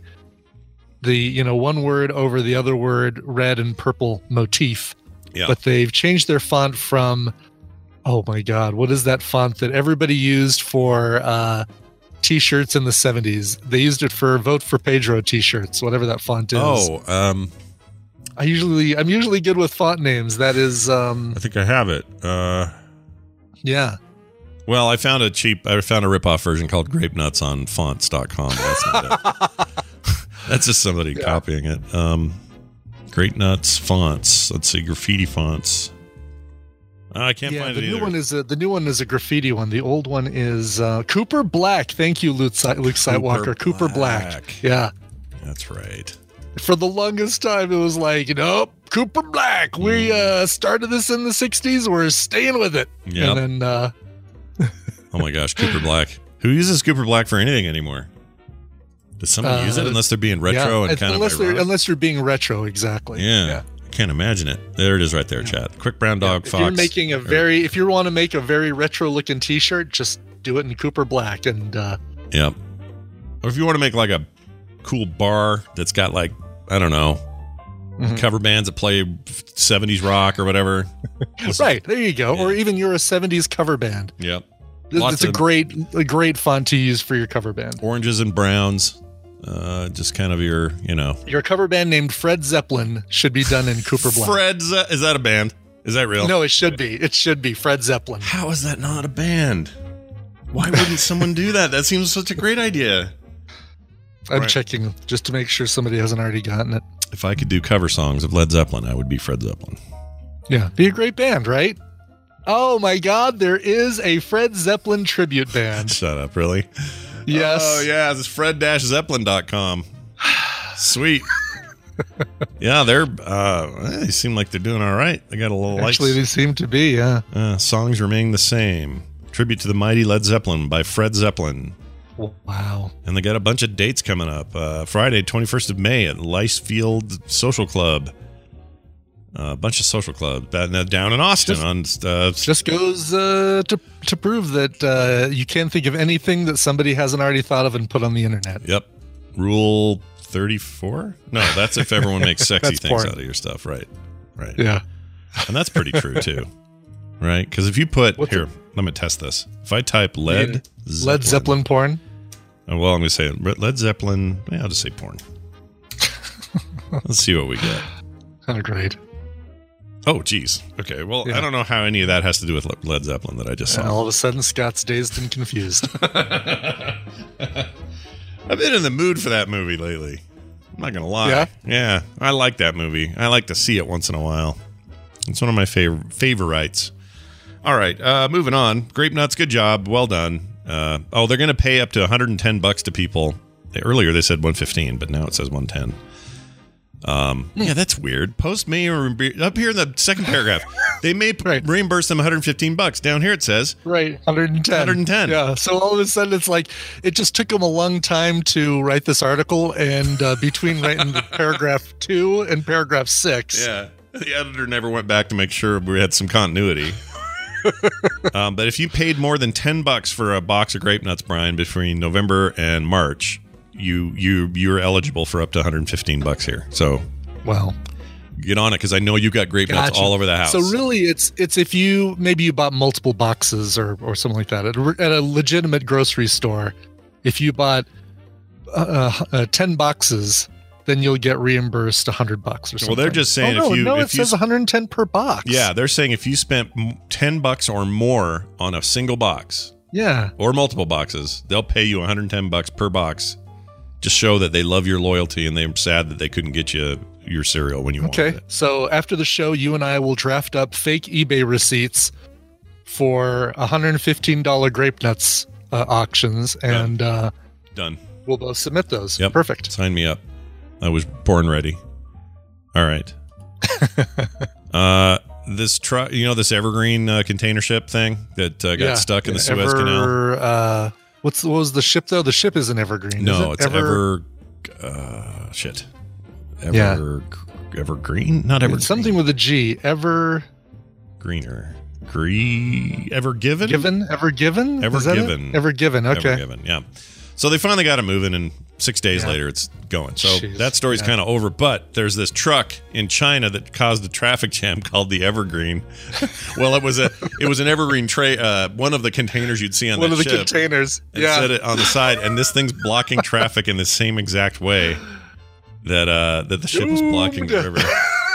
Speaker 2: one word over the other word, red and purple motif.
Speaker 1: Yeah.
Speaker 2: But they've changed their font from, oh my God, what is that font that everybody used for T-shirts in the 70s? They used it for Vote for Pedro T-shirts, whatever that font is.
Speaker 1: Oh,
Speaker 2: I'm usually good with font names. That is,
Speaker 1: I think I have it.
Speaker 2: yeah.
Speaker 1: Well, I found a ripoff version called Grape Nuts on fonts.com. That's not it. That's just somebody copying it. Grape Nuts fonts. Let's see, graffiti fonts. I can't find it either.
Speaker 2: The new one is a graffiti one. The old one is Cooper Black. Thank you, Luke Sightwalker. Cooper Black. Yeah.
Speaker 1: That's right.
Speaker 2: For the longest time, it was like, nope, Cooper Black. We started this in the 60s. We're staying with it.
Speaker 1: Yep.
Speaker 2: And then...
Speaker 1: Oh my gosh, Cooper Black. Who uses Cooper Black for anything anymore? Does someone use it unless they're being retro and kind of ironic?
Speaker 2: Unless you're being retro, exactly.
Speaker 1: Yeah. I can't imagine it. There it is right there, chat. Quick brown dog
Speaker 2: If
Speaker 1: fox.
Speaker 2: you're making if you want to make a very retro looking T-shirt, just do it in Cooper Black and
Speaker 1: Yep. Or if you want to make like a cool bar that's got like, I don't know, cover bands that play 70s rock or whatever.
Speaker 2: right, there you go. Or even you're a 70s cover band.
Speaker 1: Yep.
Speaker 2: It's a great font to use for your cover band.
Speaker 1: Oranges and browns. Just kind of your
Speaker 2: cover band named Fred Zeppelin should be done in Cooper Black.
Speaker 1: Is that a band? Is that real?
Speaker 2: No, it should be. It should be Fred Zeppelin.
Speaker 1: How is that not a band? Why wouldn't someone do that? That seems such a great idea.
Speaker 2: I'm checking just to make sure somebody hasn't already gotten it.
Speaker 1: If I could do cover songs of Led Zeppelin, I would be Fred Zeppelin.
Speaker 2: Yeah, be a great band, right? Oh my God, there is a Fred Zeppelin tribute band.
Speaker 1: Shut up, really?
Speaker 2: Yes.
Speaker 1: Oh, yeah, it's fred-zeppelin.com. Sweet. Yeah, they seem like they're doing all right. They got a little
Speaker 2: Actually, they seem to be, yeah.
Speaker 1: Songs remain the same. Tribute to the Mighty Led Zeppelin by Fred Zeppelin.
Speaker 2: Wow.
Speaker 1: And they got a bunch of dates coming up. Friday, 21st of May at Licefield Social Club. A bunch of social clubs down in Austin.
Speaker 2: Just goes to prove that you can't think of anything that somebody hasn't already thought of and put on the internet.
Speaker 1: Yep. Rule 34? No, that's if everyone makes sexy things out of your stuff. Right.
Speaker 2: Yeah.
Speaker 1: And that's pretty true, too. Right? Because if you put... let me test this. If I type Led
Speaker 2: Zeppelin porn?
Speaker 1: Well, I'm going to say Led Zeppelin... I'll just say porn. Let's see what we get.
Speaker 2: Oh, great.
Speaker 1: Oh, geez. Okay, well, I don't know how any of that has to do with Led Zeppelin that I just saw.
Speaker 2: And all of a sudden, Scott's dazed and confused.
Speaker 1: I've been in the mood for that movie lately. I'm not going to lie.
Speaker 2: Yeah?
Speaker 1: Yeah, I like that movie. I like to see it once in a while. It's one of my favorites. All right, moving on. Grape Nuts, good job. Well done. They're going to pay up to $110 to people. Earlier they said $115, but now it says $110. Yeah, that's weird. Post may up here in the second paragraph, they may reimburse them $115. Down here it says
Speaker 2: 110. Yeah. So all of a sudden it's like it just took them a long time to write this article, and between writing the paragraph 2 and paragraph 6.
Speaker 1: Yeah. The editor never went back to make sure we had some continuity. But if you paid more than $10 for a box of Grape Nuts, Brian, between November and March, you're eligible for up to $115 here. So,
Speaker 2: wow,
Speaker 1: get on it, because I know you've got Grape Nuts all over the house.
Speaker 2: So really, it's if you bought multiple boxes or something like that at a legitimate grocery store. If you bought 10 boxes, then you'll get reimbursed $100 or something.
Speaker 1: Well, they're just saying
Speaker 2: it says 110 per box.
Speaker 1: Yeah, they're saying if you spent $10 or more on a single box, or multiple boxes, they'll pay you $110 per box. Just show that they love your loyalty and they're sad that they couldn't get you your cereal when you wanted it. Okay,
Speaker 2: so after the show, you and I will draft up fake eBay receipts for $115 Grape Nuts auctions, and
Speaker 1: done.
Speaker 2: We'll both submit those.
Speaker 1: Yep.
Speaker 2: Perfect.
Speaker 1: Sign me up. I was born ready. All right. This truck, this Evergreen container ship thing that got stuck in the Suez Canal.
Speaker 2: What was the ship though? The ship isn't Evergreen.
Speaker 1: No, it's Evergreen. Not Evergreen.
Speaker 2: It's something with a G. Evergiven.
Speaker 1: Evergiven. Okay. Evergiven. Yeah. So they finally got it moving, and 6 days later it's going. So that story's kind of over. But there's this truck in China that caused a traffic jam called the Evergreen. Well, it was an Evergreen tray, one of the containers you'd see on that ship.
Speaker 2: One of the containers.
Speaker 1: It said it on the side, and this thing's blocking traffic in the same exact way that the ship was blocking the river.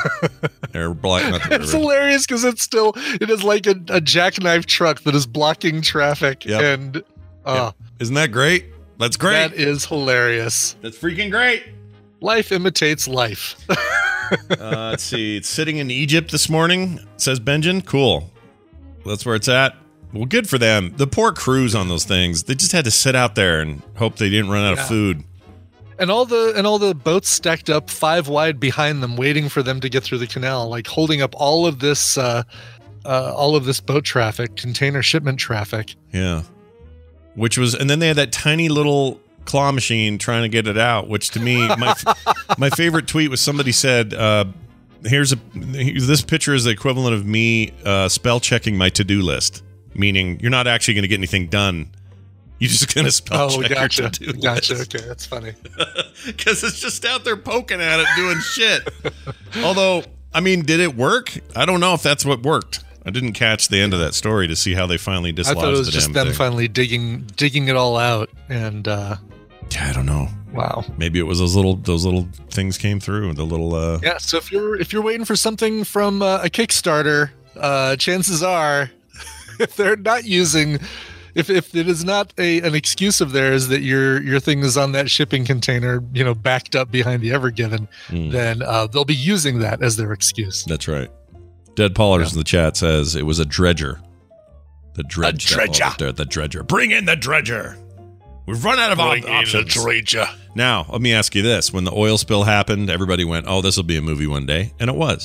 Speaker 2: It's hilarious because it is like a jackknife truck that is blocking traffic.
Speaker 1: Yep.
Speaker 2: And
Speaker 1: isn't that great? That's great.
Speaker 2: That is hilarious.
Speaker 1: That's freaking great.
Speaker 2: Life imitates life.
Speaker 1: Let's see. It's sitting in Egypt this morning, says Benjamin. Cool. That's where it's at. Well, good for them. The poor crews on those things. They just had to sit out there and hope they didn't run out of food.
Speaker 2: And all the boats stacked up 5 wide behind them, waiting for them to get through the canal, like holding up all of this boat traffic, container shipment traffic.
Speaker 1: Yeah. And then they had that tiny little claw machine trying to get it out, which to me, my favorite tweet was somebody said, this picture is the equivalent of me spell checking my to-do list, meaning you're not actually going to get anything done. You're just going to spell check your to-do list.
Speaker 2: Gotcha. Okay, that's funny.
Speaker 1: Because it's just out there poking at it, doing shit. Although, did it work? I don't know if that's what worked. I didn't catch the end of that story to see how they finally dislodged the damn thing. I thought it was just them
Speaker 2: finally digging it all out, and
Speaker 1: I don't know.
Speaker 2: Wow.
Speaker 1: Maybe it was those little things came through. The little
Speaker 2: So if you're waiting for something from a Kickstarter, chances are, if they're not using, if it is not an excuse of theirs that your thing is on that shipping container, backed up behind the Evergiven, then they'll be using that as their excuse.
Speaker 1: That's right. Dead Pollers in the chat says it was a dredger. The dredger. The dredger. Bring in the dredger. We've run out of options.
Speaker 2: The dredger.
Speaker 1: Now, let me ask you this. When the oil spill happened, everybody went, this will be a movie one day. And it was.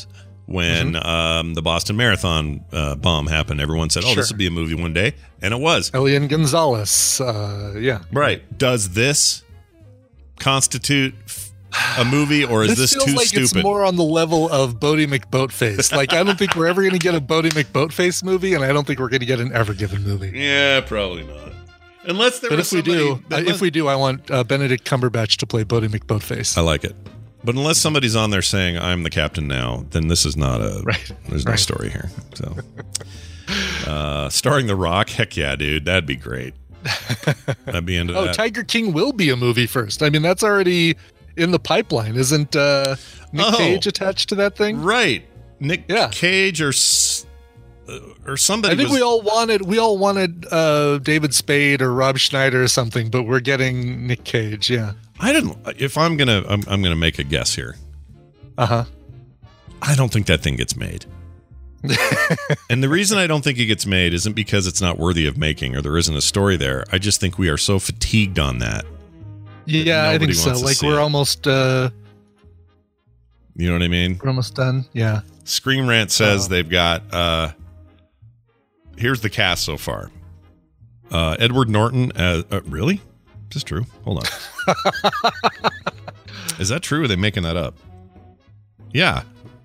Speaker 1: when the Boston Marathon bomb happened. Everyone said, this will be a movie one day. And it was.
Speaker 2: Elian Gonzalez. Yeah.
Speaker 1: Right. Does this constitute a movie, or is this
Speaker 2: feels
Speaker 1: too
Speaker 2: like
Speaker 1: stupid?
Speaker 2: It's more on the level of Bodie McBoatface. Like, I don't think we're ever going to get a Bodie McBoatface movie, and I don't think we're going to get an Ever Given movie.
Speaker 1: Yeah, probably not. Unless there
Speaker 2: but
Speaker 1: was
Speaker 2: if we do, I want Benedict Cumberbatch to play Bodie McBoatface.
Speaker 1: I like it. But unless somebody's on there saying, I'm the captain now, then this is not a...
Speaker 2: Right.
Speaker 1: There's no story here. So, starring The Rock, heck yeah, dude. That'd be great. I'd be into that.
Speaker 2: Tiger King will be a movie first. I mean, that's already in the pipeline. Isn't Nick Cage attached to that thing?
Speaker 1: Right. Nick Cage or somebody.
Speaker 2: I think we all wanted David Spade or Rob Schneider or something, but we're getting Nick Cage. Yeah.
Speaker 1: If I'm gonna make a guess here.
Speaker 2: I
Speaker 1: don't think that thing gets made. And the reason I don't think it gets made isn't because it's not worthy of making or there isn't a story there. I just think we are so fatigued on that.
Speaker 2: Yeah, I think so. Like, we're almost. You
Speaker 1: know what I mean?
Speaker 2: We're almost done. Yeah.
Speaker 1: Screen Rant says they've got. Here's the cast so far. Edward Norton as really? Is this true? Hold on. Is that true? Or are they making that up? Yeah.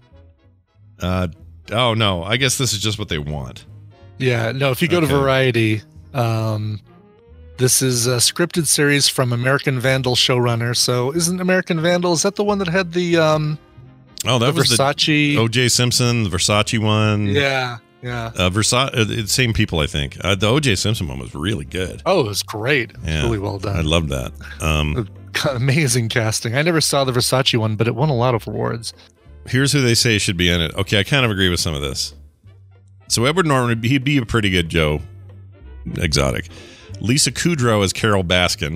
Speaker 1: Oh no, I guess this is just what they want.
Speaker 2: Yeah, no, if you go to Variety, this is a scripted series from American Vandal showrunner. So isn't American Vandal, is that the one that had the
Speaker 1: that
Speaker 2: the
Speaker 1: was
Speaker 2: Versace
Speaker 1: the O.J. Simpson, the Versace one?
Speaker 2: Yeah.
Speaker 1: Versace, same people, I think. The O.J. Simpson one was really good.
Speaker 2: Oh, it was great.
Speaker 1: Yeah,
Speaker 2: really well done.
Speaker 1: I loved that.
Speaker 2: Amazing casting. I never saw the Versace one, but it won a lot of awards.
Speaker 1: Here's who they say should be in it. Okay, I kind of agree with some of this. So Edward Norton, he'd be a pretty good Joe Exotic. Lisa Kudrow as Carol Baskin.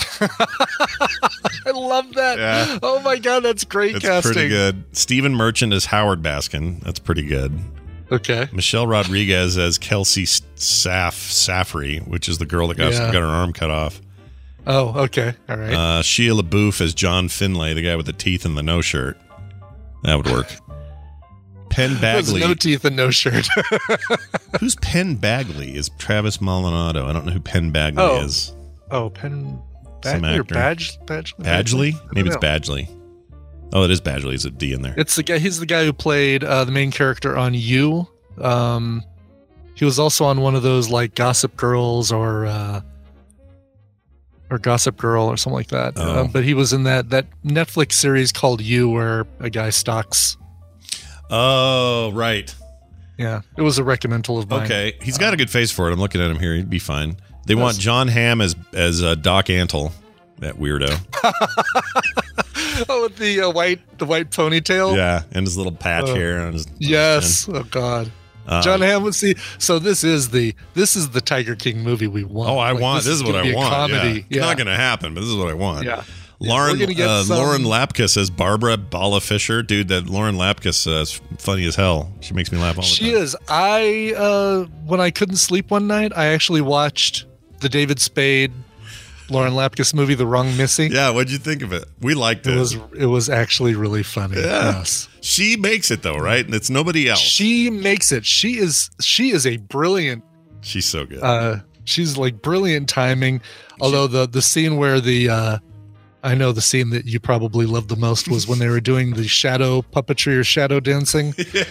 Speaker 2: I love that. Yeah. Oh my God, that's great casting.
Speaker 1: That's pretty good. Stephen Merchant as Howard Baskin. That's pretty good.
Speaker 2: Okay.
Speaker 1: Michelle Rodriguez as Kelsey Safri, which is the girl that got her arm cut off.
Speaker 2: Oh, okay. All right.
Speaker 1: Shia LaBeouf as John Finlay, the guy with the teeth and the no shirt. That would work. Penn Bagley.
Speaker 2: No teeth and no shirt.
Speaker 1: Who's Penn Bagley? Is Travis Maldonado. I don't know who Penn Bagley is.
Speaker 2: Oh, Penn Bagley or Badgley?
Speaker 1: Badgley? Maybe it's Badgley. Oh, it is Badgley. There's a D in there.
Speaker 2: It's the guy. He's the guy who played the main character on You. He was also on one of those like Gossip Girls or Gossip Girl or something like that. But he was in that Netflix series called You, where a guy stalks.
Speaker 1: Oh, right.
Speaker 2: Yeah, it was a recommendal of mine.
Speaker 1: Okay, he's got a good face for it. I'm looking at him here. He'd be fine. They want John Hamm as Doc Antle, that weirdo.
Speaker 2: Oh, with the white ponytail.
Speaker 1: Yeah, and his little patch hair on his.
Speaker 2: Yes.
Speaker 1: Chin.
Speaker 2: Oh God. John Hamm. See, so this is the Tiger King movie we want.
Speaker 1: Oh, this is what I want.
Speaker 2: Comedy.
Speaker 1: Yeah. It's not going to happen, but this is what I want.
Speaker 2: Yeah.
Speaker 1: Lauren Lapkus as Barbara Bala Fisher. Dude, that Lauren Lapkus is funny as hell. She makes me laugh all the time.
Speaker 2: She is. When I couldn't sleep one night, I actually watched the David Spade Lauren Lapkus movie, The Wrong Missy.
Speaker 1: Yeah, what'd you think of it? We liked it.
Speaker 2: It was actually really funny.
Speaker 1: Yeah.
Speaker 2: Yes.
Speaker 1: She makes it though, right? And it's nobody else.
Speaker 2: She makes it. She is a brilliant.
Speaker 1: She's so good.
Speaker 2: She's like brilliant timing. Although the scene where I know the scene that you probably loved the most was when they were doing the shadow puppetry or shadow dancing.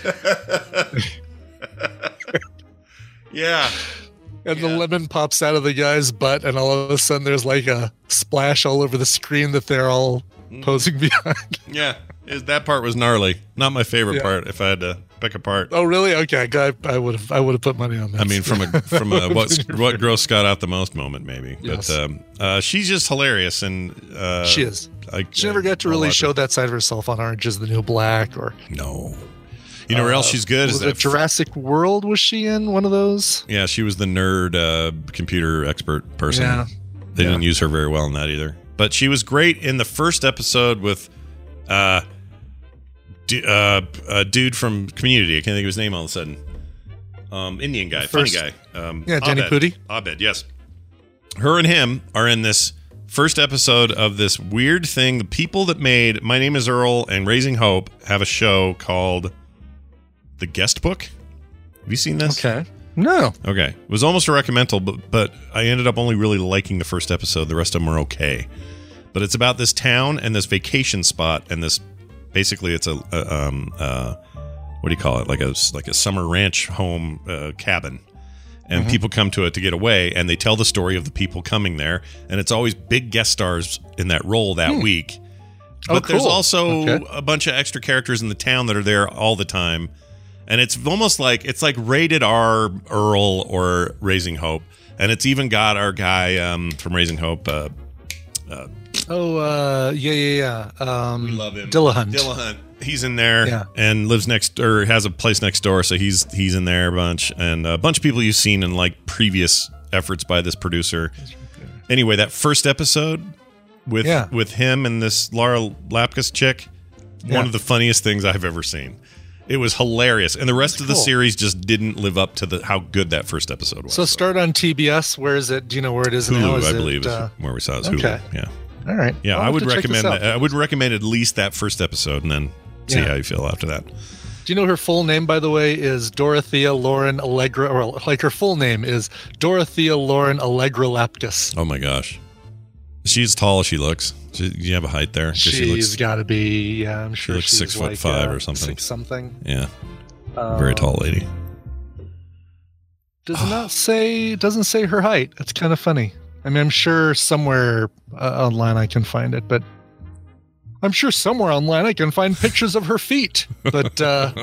Speaker 1: Yeah.
Speaker 2: And the lemon pops out of the guy's butt, and all of a sudden there's like a splash all over the screen that they're all posing behind.
Speaker 1: Yeah, that part was gnarly. Not my favorite part. If I had to pick a part.
Speaker 2: Oh, really? Okay, I would have put money on that.
Speaker 1: I mean, from a what grossed Scott out the most moment, maybe.
Speaker 2: Yes.
Speaker 1: But she's just hilarious, and
Speaker 2: she is. She never got to really show that side of herself on Orange Is the New Black, or
Speaker 1: no. You know where else she's good?
Speaker 2: Was it Jurassic World? Was she in one of those?
Speaker 1: Yeah, she was the nerd computer expert person.
Speaker 2: Yeah.
Speaker 1: They didn't use her very well in that either. But she was great in the first episode with a dude from Community. I can't think of his name all of a sudden. Indian guy, funny guy.
Speaker 2: Danny Pudi.
Speaker 1: Abed, yes. Her and him are in this first episode of this weird thing. The people that made My Name is Earl and Raising Hope have a show called The Guest Book. Have you seen this?
Speaker 2: Okay. No.
Speaker 1: Okay. It was almost a recommendal, but I ended up only really liking the first episode. The rest of them are okay. But it's about this town and this vacation spot, and this basically it's a what do you call it? Like a summer ranch home cabin. And people come to it to get away, and they tell the story of the people coming there, and it's always big guest stars in that role that week. But there's also a bunch of extra characters in the town that are there all the time, and it's almost like rated R Earl or Raising Hope, and it's even got our guy from Raising Hope.
Speaker 2: Yeah.
Speaker 1: We love him, Dillahunt. He's in there and lives next, or has a place next door, so he's in there a bunch, and a bunch of people you've seen in like previous efforts by this producer. Anyway, that first episode with him and this Laura Lapkus chick, one of the funniest things I've ever seen. It was hilarious, and the rest of the series just didn't live up to how good that first episode was.
Speaker 2: So start on TBS. Where is it? Do you know where it is
Speaker 1: Hulu,
Speaker 2: now?
Speaker 1: I believe is where we saw it. Hulu. Yeah.
Speaker 2: All right.
Speaker 1: Yeah, I would recommend that. I would recommend at least that first episode, and then see how you feel after that.
Speaker 2: Do you know her full name, by the way, is Dorothea Lauren Allegra, or like her full name is Dorothea Lauren Allegra Lapkus.
Speaker 1: Oh my gosh. She's tall as she looks. You have a height there.
Speaker 2: She's got to be, I'm sure
Speaker 1: she looks
Speaker 2: she's
Speaker 1: 6'5" or something.
Speaker 2: 6-something.
Speaker 1: Yeah. Very tall lady.
Speaker 2: Doesn't say her height. That's kind of funny. I mean, I'm sure somewhere online I can find it, but I'm sure somewhere online I can find pictures of her feet. But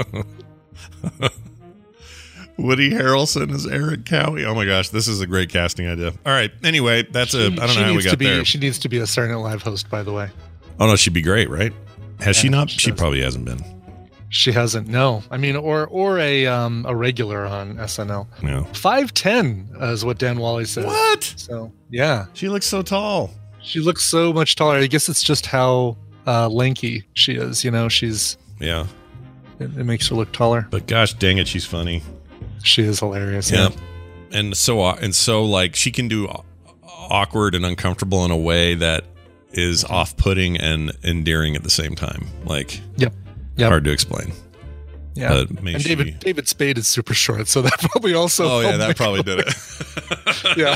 Speaker 1: Woody Harrelson is Eric Cowie. Oh my gosh, this is a great casting idea. All right. Anyway, I don't know how we got there.
Speaker 2: She needs to be a Saturday Night Live host, by the way.
Speaker 1: Oh no, she'd be great, right? Has she not? She probably hasn't been.
Speaker 2: She hasn't. No, I mean, or a regular on SNL.
Speaker 1: No.
Speaker 2: 5'10" is what Dan Wally says.
Speaker 1: What?
Speaker 2: So yeah,
Speaker 1: she looks so tall.
Speaker 2: She looks so much taller. I guess it's just how lanky she is. You know, she's It makes her look taller.
Speaker 1: But gosh dang it, she's funny.
Speaker 2: She is hilarious.
Speaker 1: Yeah. And so like she can do awkward and uncomfortable in a way that is off-putting and endearing at the same time. Like,
Speaker 2: yep.
Speaker 1: Hard to explain.
Speaker 2: Yeah. But and David Spade is super short, so that probably also.
Speaker 1: Oh yeah, that probably did it.
Speaker 2: Yeah.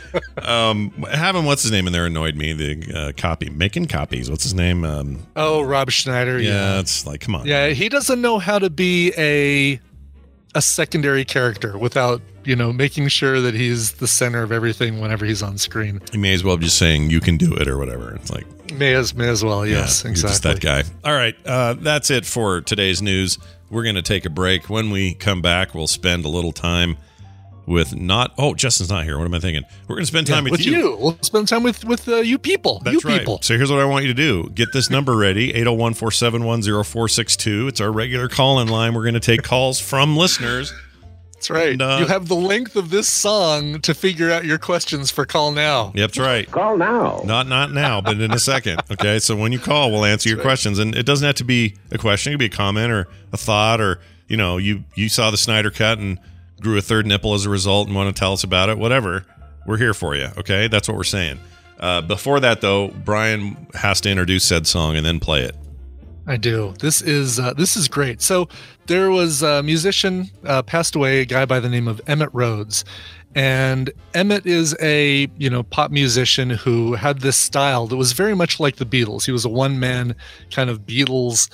Speaker 1: Having what's his name in there annoyed me. The making copies. What's his name?
Speaker 2: Rob Schneider.
Speaker 1: Yeah, it's like, come on.
Speaker 2: Yeah, he doesn't know how to be a secondary character without, making sure that he's the center of everything whenever he's on screen.
Speaker 1: He may as well be just saying you can do it or whatever. It's like
Speaker 2: may as well. Yes,
Speaker 1: yeah,
Speaker 2: exactly.
Speaker 1: You're just that guy. All right, that's it for today's news. We're going to take a break. When we come back, we'll spend a little time with Justin's not here. What am I thinking? We're going to spend time with you.
Speaker 2: We'll spend time with you people.
Speaker 1: That's right. People. So here's what I want you to do. Get this number ready, 801-471-0462. It's our regular call-in line. We're going to take calls from listeners.
Speaker 2: That's right. And, you have the length of this song to figure out your questions for Call Now.
Speaker 1: Yep, that's right.
Speaker 4: Call now.
Speaker 1: Not now, but in a second. Okay, so when you call, we'll answer your questions. And it doesn't have to be a question. It could be a comment or a thought, or, you saw the Snyder Cut and grew a third nipple as a result and want to tell us about it, whatever. We're here for you, okay? That's what we're saying. Before that, though, Brian has to introduce said song and then play it.
Speaker 2: I do. This is great. So there was a musician passed away, a guy by the name of Emmett Rhodes. And Emmett is a, pop musician who had this style that was very much like the Beatles. He was a one-man kind of Beatles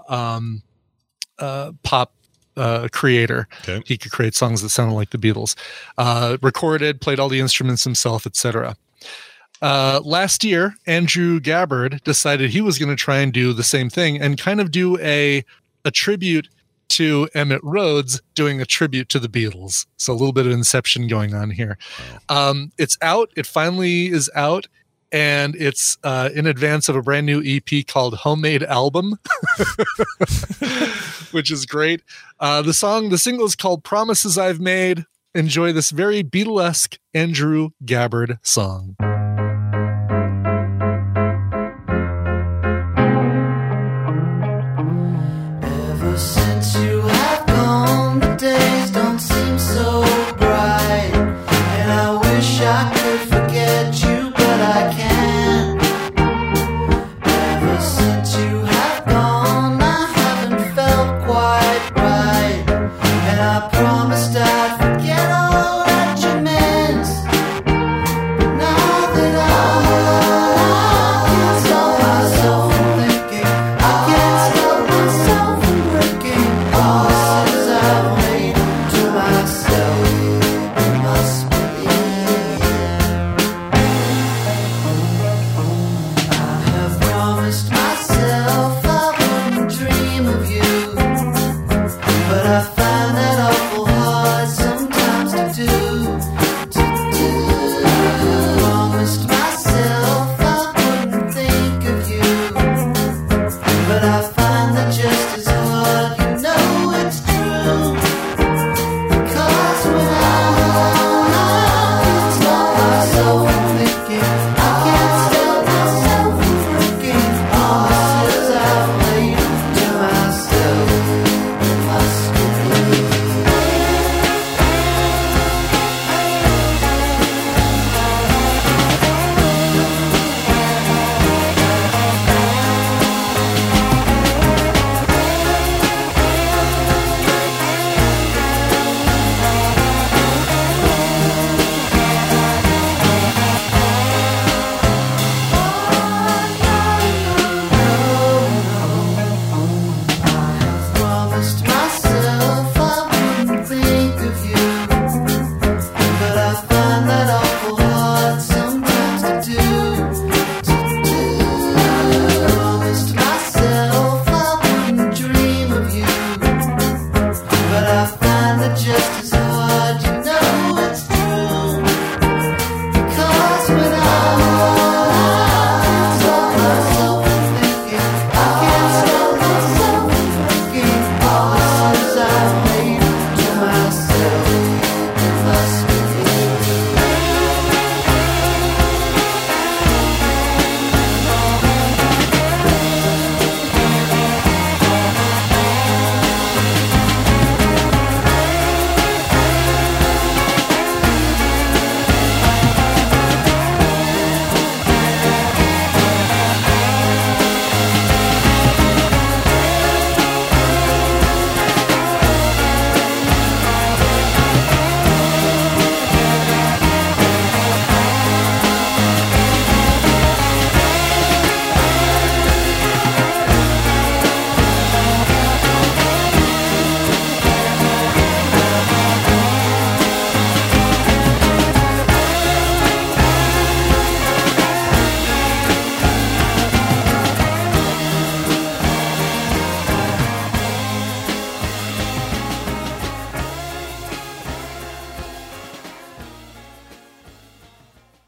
Speaker 2: pop creator. Okay. He could create songs that sounded like the Beatles. Recorded, played all the instruments himself, etc. Last year, Andrew Gabbard decided he was going to try and do the same thing and kind of do a tribute to Emmett Rhodes doing a tribute to the Beatles. So a little bit of Inception going on here. It's out. It finally is out. And it's in advance of a brand new EP called Homemade Album, which is great. The single is called Promises I've Made. Enjoy this very Beatlesque Andrew Gabbard song.
Speaker 7: Ever since you have gone, the days don't seem so bright, and I wish I could forget you, but I can't. Ever since you have gone, I haven't felt quite right.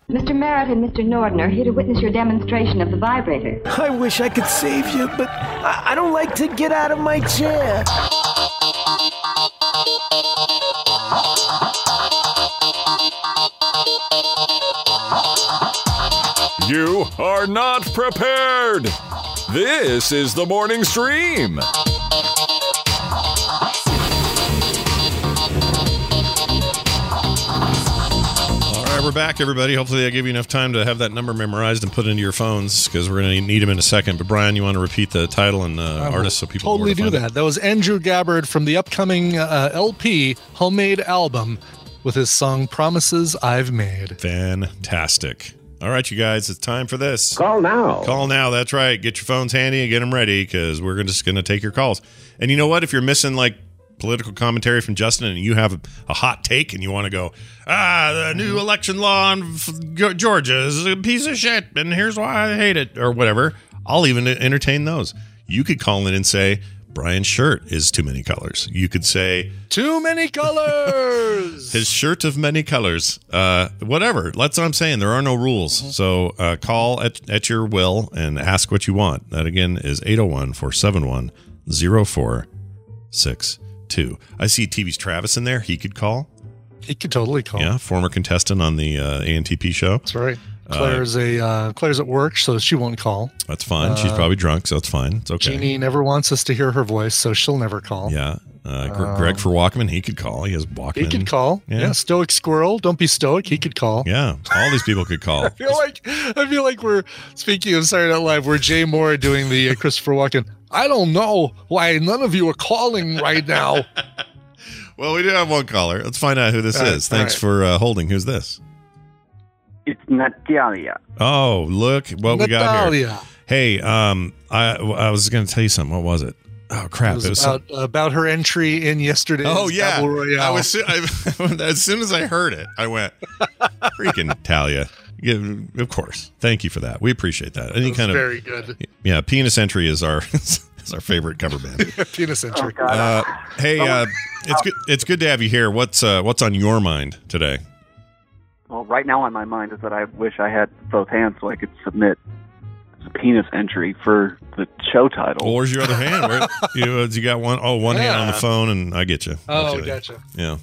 Speaker 8: Mr. Merritt and Mr. Norden are here to witness your demonstration of the vibrator.
Speaker 9: I wish I could save you, but I don't like to get out of my chair.
Speaker 5: You are not prepared. This is the morning stream.
Speaker 1: We're back, everybody. Hopefully I give you enough time to have that number memorized and put it into your phones, because we're going to need them in a second. But Brian, you want to repeat the title and artist so people
Speaker 2: totally
Speaker 1: know where to
Speaker 2: do
Speaker 1: find
Speaker 2: that. That was Andrew Gabbard from the upcoming LP Homemade album with his song Promises I've Made.
Speaker 1: Fantastic. All right, you guys, it's time for this.
Speaker 10: Call now.
Speaker 1: Call now. That's right. Get your phones handy and get them ready, because we're just going to take your calls. And you know what? If you're missing like political commentary from Justin and you have a hot take and you want to go, the new election law in Georgia is a piece of shit and here's why I hate it, or whatever, I'll even entertain those. You could call in and say, Brian's shirt is too many colors. You could say,
Speaker 2: too many colors.
Speaker 1: His shirt of many colors. Whatever. That's what I'm saying. There are no rules. So call at your will and ask what you want. That again is 801-471-0462. I see TV's Travis in there. He could call.
Speaker 2: He could totally call.
Speaker 1: Yeah, former contestant on the ANTP show.
Speaker 2: That's right. Claire's at work, so she won't call.
Speaker 1: That's fine. She's probably drunk, so it's fine. It's okay.
Speaker 2: Jeannie never wants us to hear her voice, so she'll never call.
Speaker 1: Yeah. Greg for Walkman, he could call. He has Walkman.
Speaker 2: He could call. Yeah. Stoic Squirrel, don't be stoic. He could call.
Speaker 1: Yeah. All these people could call.
Speaker 2: I feel like we're speaking of Saturday Night Live. We're Jay Moore doing the Christopher Walken. I don't know why none of you are calling right now.
Speaker 1: Well, we do have one caller. Let's find out who this is. Thanks for holding. Who's this?
Speaker 11: It's Natalia.
Speaker 1: Oh, look what we got here. Hey, I was going to tell you something. What was it? Oh crap!
Speaker 2: It was about her entry in yesterday's Battle Royale.
Speaker 1: As soon as I heard it, I went, "Freaking Talia!" Yeah, of course. Thank you for that. We appreciate that. Any kind of
Speaker 2: very good.
Speaker 1: Yeah, Penis Entry is our favorite cover band.
Speaker 2: Penis Entry.
Speaker 1: Hey, it's good to have you here. What's on your mind today?
Speaker 11: Well, right now on my mind is that I wish I had both hands so I could submit a penis entry for the show title.
Speaker 1: Well, where's your other hand? You got one? Oh, one hand on the phone, and I get you.
Speaker 2: Oh, gotcha.
Speaker 1: Yeah.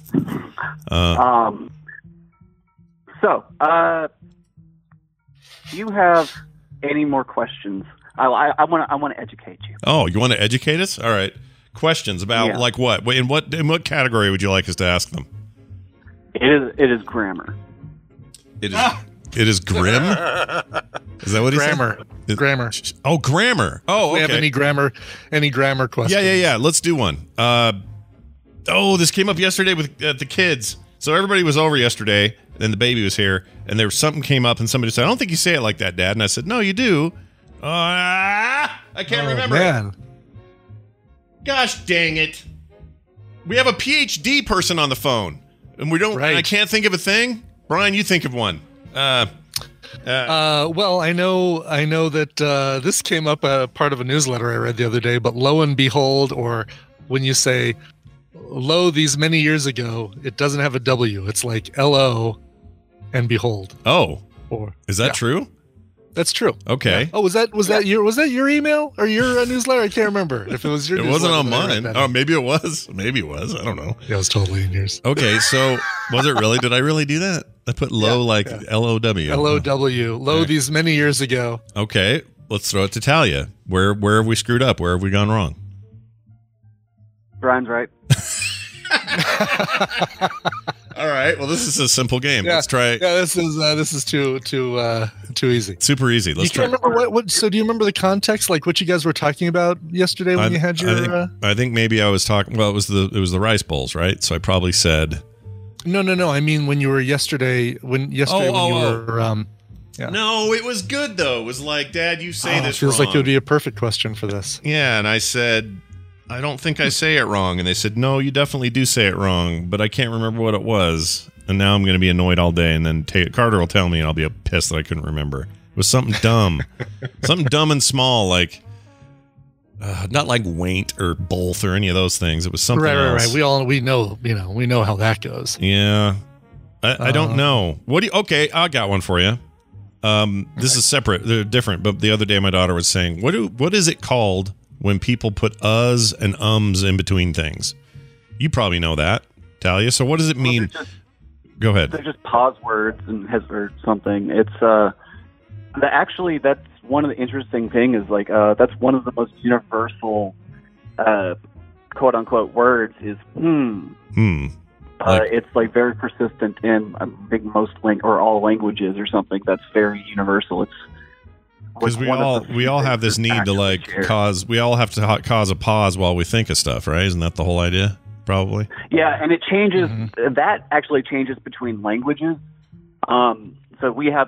Speaker 11: Do you have any more questions? I want to educate you.
Speaker 1: Oh, you want to educate us? All right. Questions about like what? In what category would you like us to ask them?
Speaker 11: It is grammar.
Speaker 1: It is grim? Is that what he said?
Speaker 2: Grammar.
Speaker 1: Oh, grammar. Oh, okay.
Speaker 2: We have any grammar questions?
Speaker 1: Yeah. Let's do one. This came up yesterday with the kids. So everybody was over yesterday, and the baby was here, and there was something came up, and somebody said, "I don't think you say it like that, Dad." And I said, "No, you do." I can't remember.
Speaker 2: Man.
Speaker 1: Gosh dang it! We have a PhD person on the phone, and we don't. Right. I can't think of a thing. Brian, you think of one.
Speaker 2: Well, I know that this came up part of a newsletter I read the other day. But lo and behold, or when you say "lo" these many years ago, it doesn't have a W. It's like "lo" and "behold."
Speaker 1: Oh, is that
Speaker 2: yeah.
Speaker 1: true?
Speaker 2: That's true.
Speaker 1: Okay.
Speaker 2: Yeah. Oh, was that your email or your newsletter? I can't remember if it was your.
Speaker 1: It wasn't on mine. Oh, maybe it was. Maybe it was. I don't know.
Speaker 2: Yeah, it was totally in yours.
Speaker 1: Okay, so was it really? Did I really do that? I put "low" like L-O-W.
Speaker 2: L-O-W. Low these many years ago.
Speaker 1: Okay, let's throw it to Talia. Where have we screwed up? Where have we gone wrong?
Speaker 11: Brian's right.
Speaker 1: All right. Well, this is a simple game.
Speaker 2: Yeah.
Speaker 1: Let's try.
Speaker 2: Yeah, this is too easy.
Speaker 1: Super easy. Let's try.
Speaker 2: Remember what? So, do you remember the context, like what you guys were talking about yesterday when you had your?
Speaker 1: I think maybe I was talking. Well, it was the rice bowls, right? So I probably said.
Speaker 2: No. I mean, when you were yesterday, when you were. Yeah.
Speaker 1: No, it was good though. It was like, Dad, you say this
Speaker 2: feels
Speaker 1: wrong.
Speaker 2: like it would be a perfect question for this.
Speaker 1: Yeah, and I said, I don't think I say it wrong. And they said, no, you definitely do say it wrong, but I can't remember what it was. And now I'm going to be annoyed all day. And then Carter will tell me, and I'll be pissed that I couldn't remember. It was something dumb. Something dumb and small, like, not like waint or both or any of those things. It was something else.
Speaker 2: Right. We know how that goes.
Speaker 1: Yeah. I don't know. What do you? Okay, I got one for you. This is separate. They're different. But the other day, my daughter was saying, "What is it called when people put uhs and ums in between things?" You probably know that, Talia. So what does it mean? Go ahead.
Speaker 11: They're just pause words and or something. It's actually that's one of the interesting things is like that's one of the most universal quote unquote words is it's like very persistent in I think most or all languages or something. That's very universal. It's
Speaker 1: because we all have this need to like cause. We all have to cause a pause while we think of stuff, right? Isn't that the whole idea? Probably.
Speaker 11: Yeah, and it changes. That actually changes between languages. So we have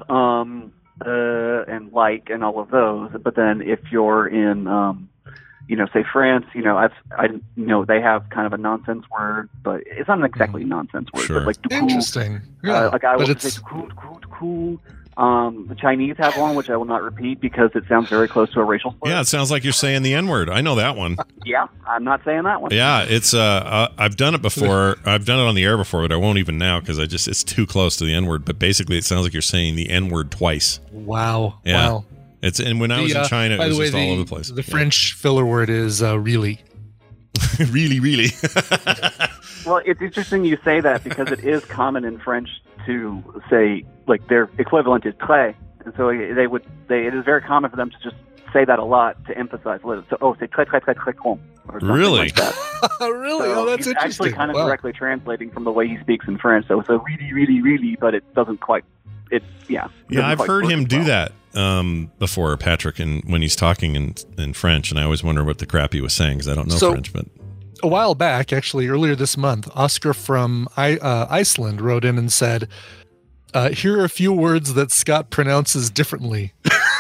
Speaker 11: and like and all of those. But then if you're in say France, I know they have kind of a nonsense word, but it's not exactly a nonsense word.
Speaker 1: Sure.
Speaker 11: But like
Speaker 2: interesting. Yeah,
Speaker 11: like I would say cool. The Chinese have one, which I will not repeat because it sounds very close to a racial slur.
Speaker 1: Yeah, it sounds like you're saying the N-word. I know that one.
Speaker 11: Yeah, I'm not saying that one.
Speaker 1: Yeah, it's I've done it before. I've done it on the air before, but I won't even now because it's too close to the N-word. But basically, it sounds like you're saying the N-word twice.
Speaker 2: Wow.
Speaker 1: Yeah.
Speaker 2: Wow.
Speaker 1: And when I was in China, it was just all over the place.
Speaker 2: The French filler word is really.
Speaker 1: really.
Speaker 11: Well, it's interesting you say that because it is common in French to say, like, their equivalent is très. And so it is very common for them to just say that a lot to emphasize. So, c'est très, très, très, très con. Or something
Speaker 1: Really?
Speaker 11: like that.
Speaker 2: Really?
Speaker 11: So
Speaker 2: That's
Speaker 11: he's
Speaker 2: interesting.
Speaker 11: actually kind of directly translating from the way he speaks in French. So really, but it doesn't quite.
Speaker 1: Yeah, I've heard him do that before, Patrick, and when he's talking in French, and I always wonder what the crap he was saying because I don't know French. But
Speaker 2: a while back, actually, earlier this month, Oscar from Iceland wrote in and said, "Here are a few words that Scott pronounces differently."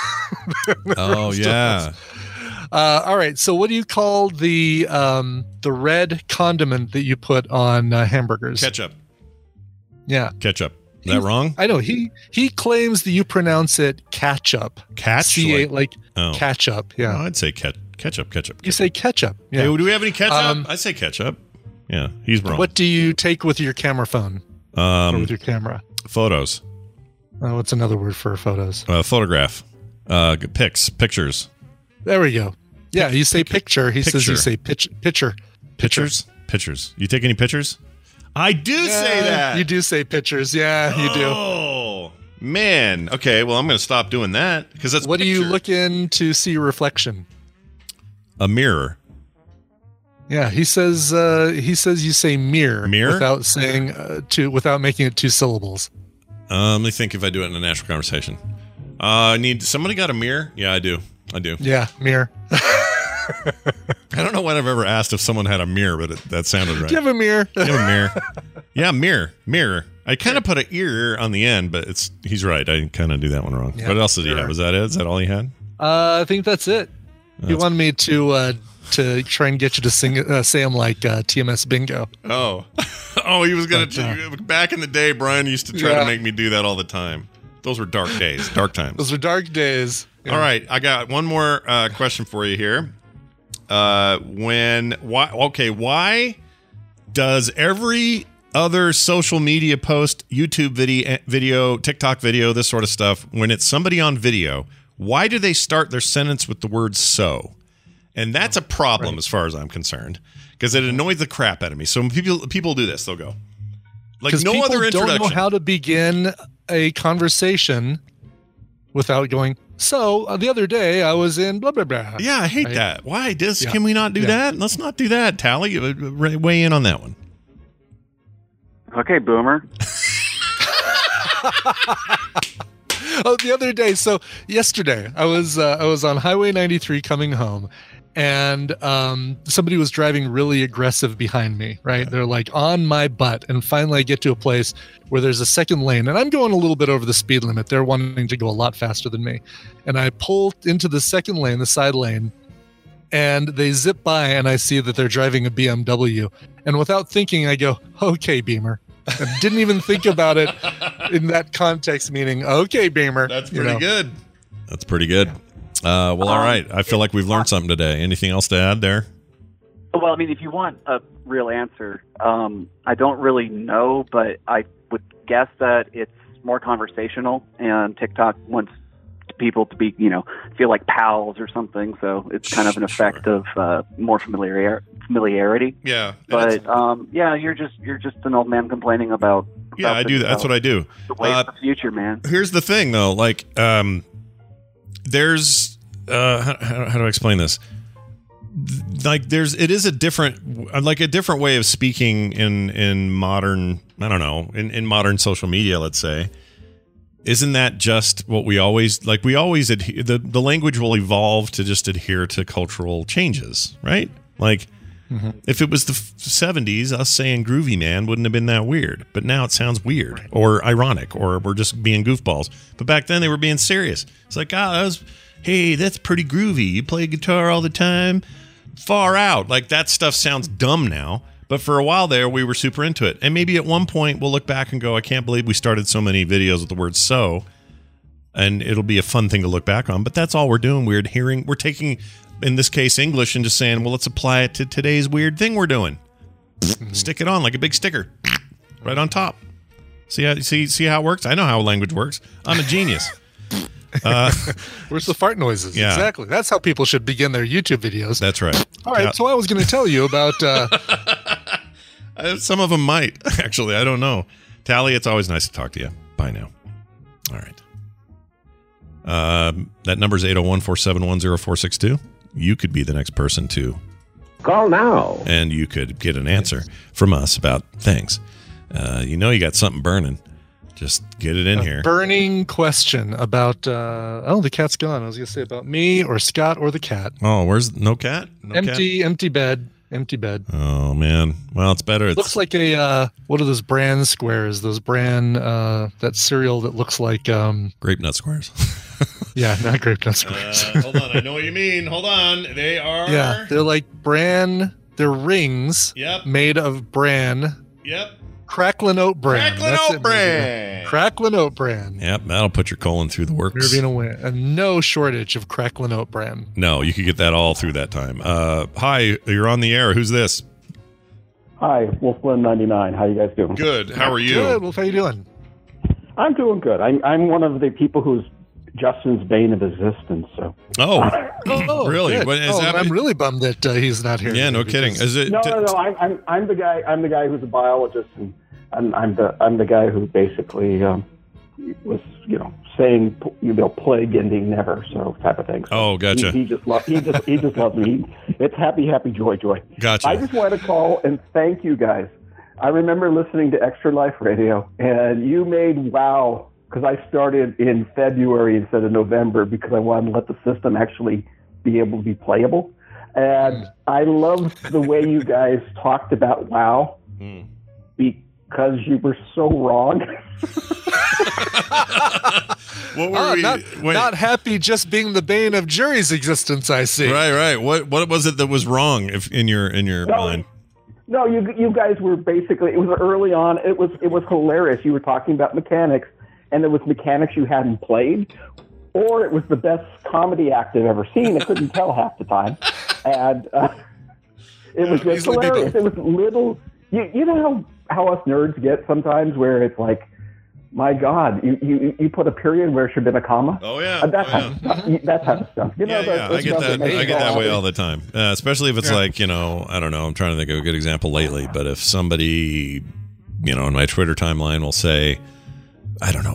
Speaker 1: Oh yeah.
Speaker 2: All right. So, what do you call the red condiment that you put on hamburgers?
Speaker 1: Ketchup.
Speaker 2: Yeah,
Speaker 1: ketchup. Is that wrong?
Speaker 2: I know he claims that you pronounce it ketchup.
Speaker 1: Ketchup,
Speaker 2: ketchup. Yeah,
Speaker 1: no, I'd say ketchup.
Speaker 2: You say ketchup. Yeah.
Speaker 1: Hey, do we have any ketchup? I say ketchup. Yeah, he's wrong.
Speaker 2: What do you take with your camera phone? Or with your camera?
Speaker 1: Photos.
Speaker 2: What's another word for photos?
Speaker 1: Photograph. Pictures.
Speaker 2: There we go. Yeah, you say picture. He says you say picture.
Speaker 1: Pictures. You take any pictures? I do say that.
Speaker 2: You do say pictures. Yeah, you do.
Speaker 1: Oh, man. Okay, well, I'm going to stop doing that because that's
Speaker 2: What
Speaker 1: picture.
Speaker 2: do you look in to see reflection?
Speaker 1: A mirror.
Speaker 2: Yeah, he says you say mirror without saying without making it two syllables.
Speaker 1: Let me think if I do it in a natural conversation. Somebody got a mirror? Yeah, I do.
Speaker 2: Yeah, mirror.
Speaker 1: I don't know when I've ever asked if someone had a mirror, but that sounded right.
Speaker 2: Do you have a mirror?
Speaker 1: Yeah, mirror. I kind of put an ear on the end, but he's right. I kind of do that one wrong. Yeah, what else did he have? Was that it? Is that all he had?
Speaker 2: I think that's it. He wanted me to try and get you to say him like TMS Bingo.
Speaker 1: Oh, he was going to. Back in the day, Brian used to try to make me do that all the time. Those were dark days, dark times.
Speaker 2: Those were dark days. Yeah.
Speaker 1: All right, I got one more question for you here. Why does every other social media post, YouTube video, TikTok video, this sort of stuff, when it's somebody on video, why do they start their sentence with the word "so"? And that's a problem as far as I'm concerned, because it annoys the crap out of me. So when people do this, they'll go like no other introduction.
Speaker 2: Don't know how to begin a conversation without going, "So the other day I was in blah blah blah."
Speaker 1: Yeah, I hate that. Why? Can we not do that? Let's not do that. Tally, weigh in on that one.
Speaker 11: Okay, Boomer.
Speaker 2: The other day. So yesterday, I was on Highway 93 coming home, and somebody was driving really aggressive behind me. Right, they're like on my butt, and finally I get to a place where there's a second lane, and I'm going a little bit over the speed limit. They're wanting to go a lot faster than me, and I pull into the second lane, the side lane, and they zip by, and I see that they're driving a BMW, and without thinking, I go, "Okay, Beamer." I didn't even think about it in that context, meaning, "Okay, Beamer."
Speaker 1: That's pretty good. That's pretty good. All right. I feel like we've learned something today. Anything else to add there?
Speaker 11: Well, I mean, if you want a real answer, I don't really know, but I would guess that it's more conversational, and TikTok wants people to be, feel like pals or something. So it's kind of an effect of more familiarity.
Speaker 1: Yeah.
Speaker 11: But you're just an old man complaining about.
Speaker 1: Yeah, I do. That's what I do.
Speaker 11: The way of the future, man.
Speaker 1: Here's the thing, though. Like, there's how do I explain this? Like, it is a different way of speaking in modern. I don't know, in modern social media, let's say. Isn't that just what we always like? We always adhere, the language will evolve to just adhere to cultural changes, right? Like, if it was the 70s, us saying groovy man wouldn't have been that weird. But now it sounds weird or ironic, or we're just being goofballs. But back then they were being serious. It's like, hey, that's pretty groovy. You play guitar all the time? Far out. Like, that stuff sounds dumb now. But for a while there, we were super into it. And maybe at one point we'll look back and go, I can't believe we started so many videos with the word so. And it'll be a fun thing to look back on. But that's all we're doing. We're taking, in this case, English, and just saying, well, let's apply it to today's weird thing we're doing. Stick it on like a big sticker right on top. See how it works? I know how language works. I'm a genius.
Speaker 2: Where's the fart noises?
Speaker 1: Yeah.
Speaker 2: Exactly. That's how people should begin their YouTube videos.
Speaker 1: That's right.
Speaker 2: All right. So I was going to tell you about.
Speaker 1: Some of them might, actually. I don't know. Tally, it's always nice to talk to you. Bye now. All right. That number is 801-471-0462. You could be the next person to
Speaker 10: call now.
Speaker 1: And you could get an answer from us about things. You got something burning. Just get it in here.
Speaker 2: Burning question about, the cat's gone. I was going to say about me or Scott or the cat.
Speaker 1: Oh, where's no cat? No
Speaker 2: empty bed. Empty bed.
Speaker 1: Oh, man. Well, it's better.
Speaker 2: Looks like a, what are those bran squares? Those bran, that cereal that looks like.
Speaker 1: Grape nut squares.
Speaker 2: Yeah, not grape nut squares.
Speaker 1: Hold on. I know what you mean. Hold on. They are.
Speaker 2: Yeah, they're like bran. They're rings.
Speaker 1: Yep.
Speaker 2: Made of bran.
Speaker 1: Yep.
Speaker 2: Cracklin' oat bran. Cracklin' oat bran.
Speaker 1: Yep, that'll put your colon through the works.
Speaker 2: You're going to win. No shortage of cracklin' oat bran.
Speaker 1: No, you could get that all through that time. Hi, you're on the air. Who's this?
Speaker 10: Hi, Wolflin99. How you guys doing?
Speaker 1: Good. How are you?
Speaker 2: Good. Wolf, how you doing?
Speaker 10: I'm doing good. I'm one of the people who's Justin's bane of existence. So.
Speaker 1: Oh, really?
Speaker 2: What, I'm really bummed that he's not here.
Speaker 1: Yeah, no kidding. Is it?
Speaker 10: No. I'm the guy. I'm the guy who's a biologist, and I'm the guy who basically was saying plague ending never, so type of thing. So
Speaker 1: oh, gotcha.
Speaker 10: He just loves me. It's happy joy.
Speaker 1: Gotcha.
Speaker 10: I just wanted to call and thank you guys. I remember listening to Extra Life Radio, and you made WoW. Because I started in February instead of November because I wanted to let the system actually be able to be playable. And I loved the way you guys talked about WoW because you were so wrong.
Speaker 1: What were
Speaker 2: not happy just being the bane of Jerry's existence, I see.
Speaker 1: Right. What was it that was wrong in your mind?
Speaker 10: No, you guys were basically, it was early on. It was hilarious. You were talking about mechanics. And there was mechanics you hadn't played, or it was the best comedy act I've ever seen. I couldn't tell half the time. And it was just hilarious. It was little, you know how us nerds get sometimes where it's like, my God, you put a period where it should have been a comma?
Speaker 1: Oh, yeah.
Speaker 10: That type of stuff.
Speaker 1: I get that way all the time. Especially if it's like, I don't know, I'm trying to think of a good example lately, but if somebody, in my Twitter timeline will say, I don't know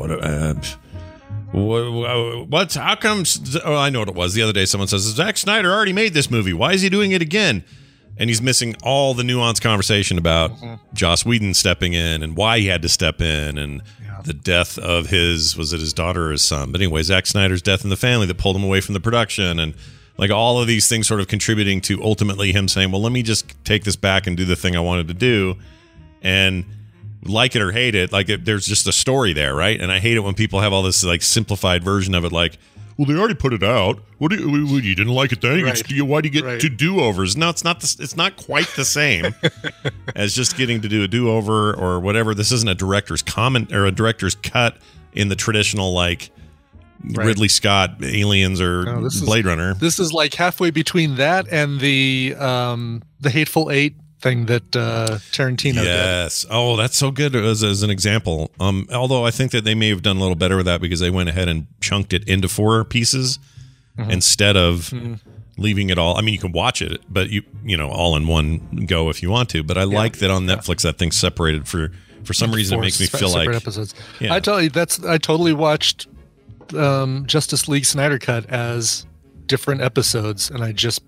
Speaker 1: what's how come? Oh, I know what it was. The other day, someone says Zack Snyder already made this movie. Why is he doing it again? And he's missing all the nuanced conversation about Joss Whedon stepping in and why he had to step in and the death of his daughter or his son? But anyway, Zack Snyder's death in the family that pulled him away from the production, and like all of these things sort of contributing to ultimately him saying, "Well, let me just take this back and do the thing I wanted to do," and. Like it or hate it, there's just a story there, right? And I hate it when people have all this like simplified version of it, like, well, they already put it out. What you didn't like it then? Right. Why do you get to do-overs? No, it's not quite the same as just getting to do a do-over or whatever. This isn't a director's comment or a director's cut in the traditional Ridley Scott Aliens or Blade Runner.
Speaker 2: This is like halfway between that and the Hateful Eight thing that Tarantino did.
Speaker 1: Yes. Oh, that's so good as an example. Although I think that they may have done a little better with that because they went ahead and chunked it into 4 pieces instead of leaving it all. I mean, you can watch it, but you know, all in one go if you want to. But I like that on Netflix that thing's separated for some reason. It makes me feel like
Speaker 2: episodes.
Speaker 1: Yeah.
Speaker 2: I tell you, I totally watched Justice League Snyder Cut as different episodes, and I just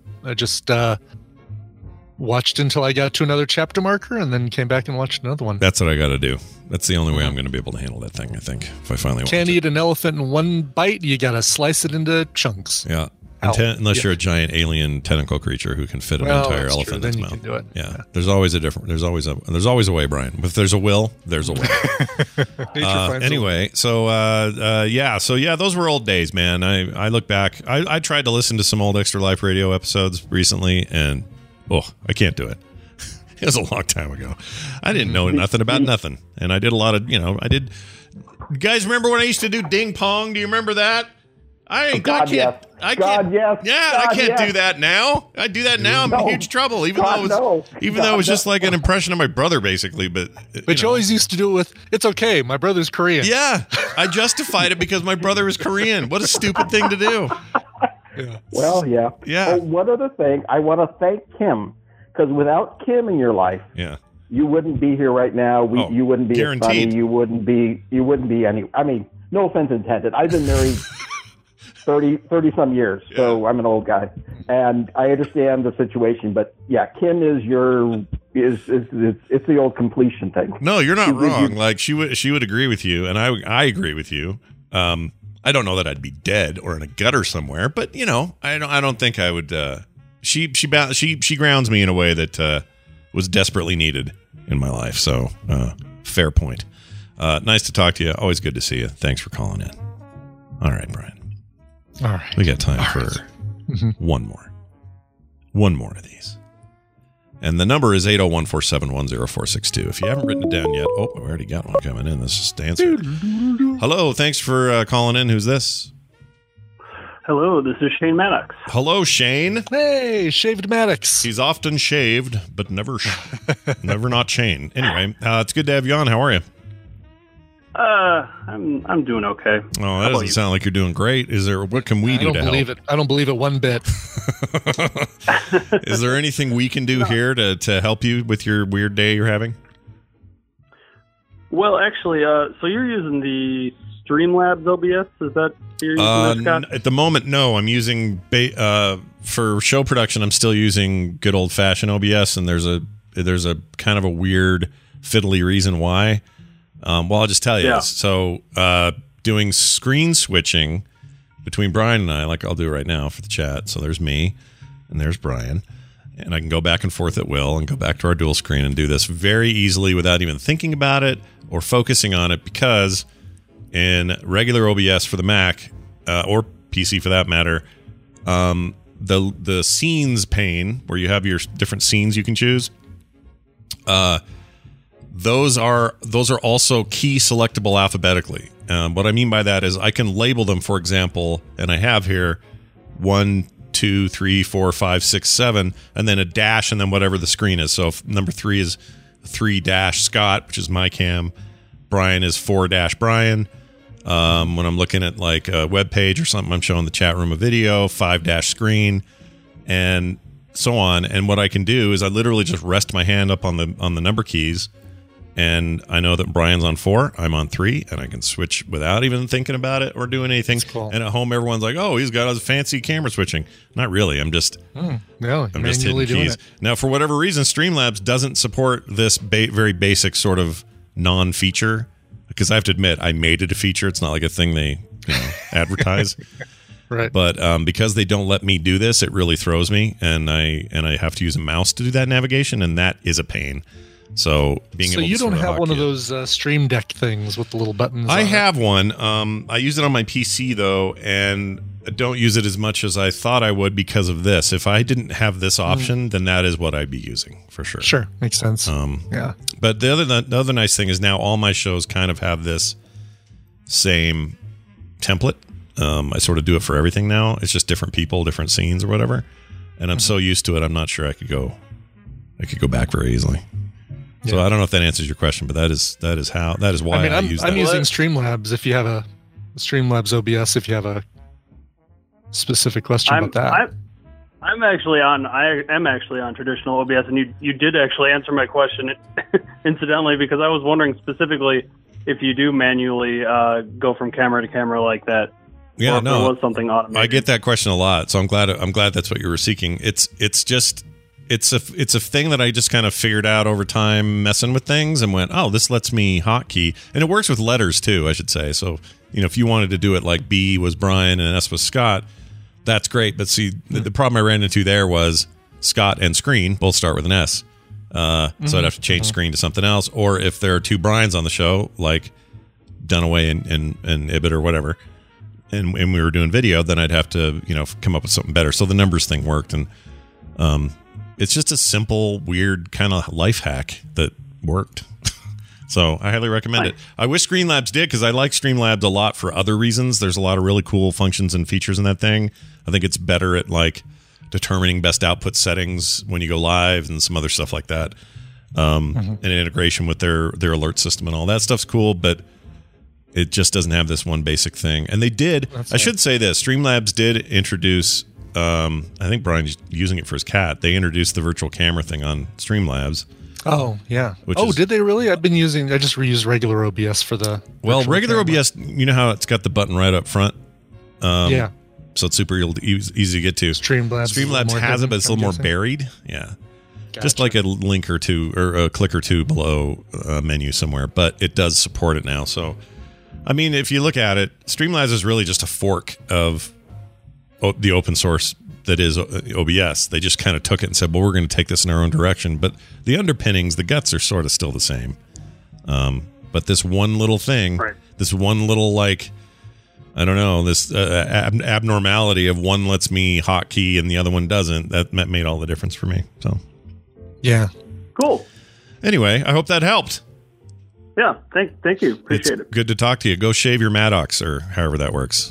Speaker 2: watched until I got to another chapter marker, and then came back and watched another one.
Speaker 1: That's what I got to do. That's the only way I'm going to be able to handle that thing, I think, if I finally
Speaker 2: Can't eat an elephant in one bite. You got to slice it into chunks.
Speaker 1: Yeah. Unless you're a giant alien tentacle creature who can fit an entire elephant in its mouth. Can do it. Yeah. There's always a way, Brian. If there's a will, there's a way. Anyway, so those were old days, man. I look back. I tried to listen to some old Extra Life Radio episodes recently, and I can't do it. It was a long time ago. I didn't know nothing about nothing, and I did a lot of, you guys remember when I used to do ding pong? Do you remember that? I can't do that now. I do that now. I'm in huge trouble. Even though it was just like an impression of my brother, basically. But
Speaker 2: you always used to do it with, it's okay, my brother's Korean.
Speaker 1: Yeah, I justified it because my brother is Korean. What a stupid thing to do.
Speaker 10: Yeah. Well, yeah. Oh, one other thing, I want to thank Kim, because without Kim in your life, you wouldn't be here right now. You wouldn't be as funny. You wouldn't be any. I mean, no offense intended. I've been married 30 some years, so I'm an old guy, and I understand the situation. But yeah, Kim is it's the old completion thing.
Speaker 1: No, you're not wrong. Like she would agree with you, and I agree with you. I don't know that I'd be dead or in a gutter somewhere, but I don't think I would. She grounds me in a way that was desperately needed in my life. So fair point. Nice to talk to you. Always good to see you. Thanks for calling in. All right, Brian.
Speaker 2: All right.
Speaker 1: We got time for one more of these. And the number is 801-471-0462. If you haven't written it down yet, I already got one coming in. This is answer. Hello, thanks for calling in. Who's this?
Speaker 12: Hello, this is Shane Maddox.
Speaker 1: Hello, Shane.
Speaker 2: Hey, Shaved Maddox.
Speaker 1: He's often shaved, but never not Shane. Anyway, it's good to have you on. How are you?
Speaker 12: I'm doing okay.
Speaker 1: Oh, that doesn't sound like you're doing great. What can we do to help?
Speaker 2: I don't believe it one bit.
Speaker 1: Is there anything we can do here to help you with your weird day you're having?
Speaker 12: Well, actually, so you're using the Streamlabs OBS? Is that you're using that, Scott?
Speaker 1: At the moment, no. I'm using for show production. I'm still using good old fashioned OBS, and there's a kind of a weird fiddly reason why. Well, I'll just tell you. Yeah. So, doing screen switching between Brian and I, like I'll do right now for the chat. So there's me, and there's Brian, and I can go back and forth at will, and go back to our dual screen and do this very easily without even thinking about it or focusing on it, because in regular OBS for the Mac or PC for that matter, the scenes pane where you have your different scenes you can choose. Those are also key selectable alphabetically. What I mean by that is I can label them, for example, and I have here 1, 2, 3, 4, 5, 6, 7, and then a dash, and then whatever the screen is. So if number 3 is 3- Scott, which is my cam. Brian is 4- Brian. When I'm looking at like a web page or something, I'm showing the chat room a video, 5- screen, and so on. And what I can do is I literally just rest my hand up on the number keys. And I know that Brian's on 4, I'm on 3, and I can switch without even thinking about it or doing anything.
Speaker 2: Cool.
Speaker 1: And at home, everyone's like, "Oh, he's got a fancy camera switching." Not really. I'm just I'm just hitting keys. Now, for whatever reason, Streamlabs doesn't support this very basic sort of non-feature. Because I have to admit, I made it a feature. It's not like a thing they advertise.
Speaker 2: Right.
Speaker 1: But because they don't let me do this, it really throws me, and I have to use a mouse to do that navigation, and that is a pain. So
Speaker 2: you don't have one of those Stream Deck things with the little buttons?
Speaker 1: I have one. I use it on my PC though, and I don't use it as much as I thought I would because of this. If I didn't have this option, then that is what I'd be using for sure.
Speaker 2: Sure, makes sense.
Speaker 1: Yeah. But the other nice thing is now all my shows kind of have this same template. I sort of do it for everything now. It's just different people, different scenes or whatever. And I'm so used to it, I'm not sure I could go I could go back very easily. So I don't know if that answers your question, but that is why I use that.
Speaker 2: I'm using Streamlabs. If you have a Streamlabs OBS, if you have a specific question about that.
Speaker 12: I am actually on traditional OBS, and you did actually answer my question incidentally, because I was wondering specifically if you do manually go from camera to camera like that.
Speaker 1: Yeah,
Speaker 12: or if there was something automated.
Speaker 1: I get that question a lot, so I'm glad that's what you were seeking. It's a thing that I just kind of figured out over time messing with things and went, oh, this lets me hotkey, and it works with letters too, I should say. So if you wanted to do it like B was Brian and S was Scott, that's great. But see, the problem I ran into there was Scott and screen both start with an S. So I'd have to change screen to something else. Or if there are two Brians on the show, like Dunaway and Ibbott or whatever, and we were doing video, then I'd have to, come up with something better. So the numbers thing worked. And it's just a simple, weird kind of life hack that worked. So I highly recommend it. I wish Streamlabs did, because I like Streamlabs a lot for other reasons. There's a lot of really cool functions and features in that thing. I think it's better at like determining best output settings when you go live and some other stuff like that. And integration with their alert system and all that stuff's cool, but it just doesn't have this one basic thing. And they did, I should say this, Streamlabs did introduce, I think Brian's using it for his cat. They introduced the virtual camera thing on Streamlabs.
Speaker 2: Oh, yeah. Did they really? I just reused regular OBS for the...
Speaker 1: Well, regular camera. OBS, you know how it's got the button right up front?
Speaker 2: Yeah.
Speaker 1: So it's super easy to get to. Streamlabs has it, but it's a little more buried. Yeah. Gotcha. Just like a link or two, or a click or two below a menu somewhere. But it does support it now. So, I mean, if you look at it, Streamlabs is really just a fork of the open source that is OBS. They just kind of took it and said, well, we're going to take this in our own direction. But the underpinnings, the guts are sort of still the same. But this one little thing, this one little, like, I don't know, this abnormality of one lets me hotkey and the other one doesn't, that made all the difference for me. So,
Speaker 2: yeah.
Speaker 12: Cool.
Speaker 1: Anyway, I hope that helped.
Speaker 12: Yeah, thank you. Appreciate it.
Speaker 1: Good to talk to you. Go shave your Maddox, or however that works.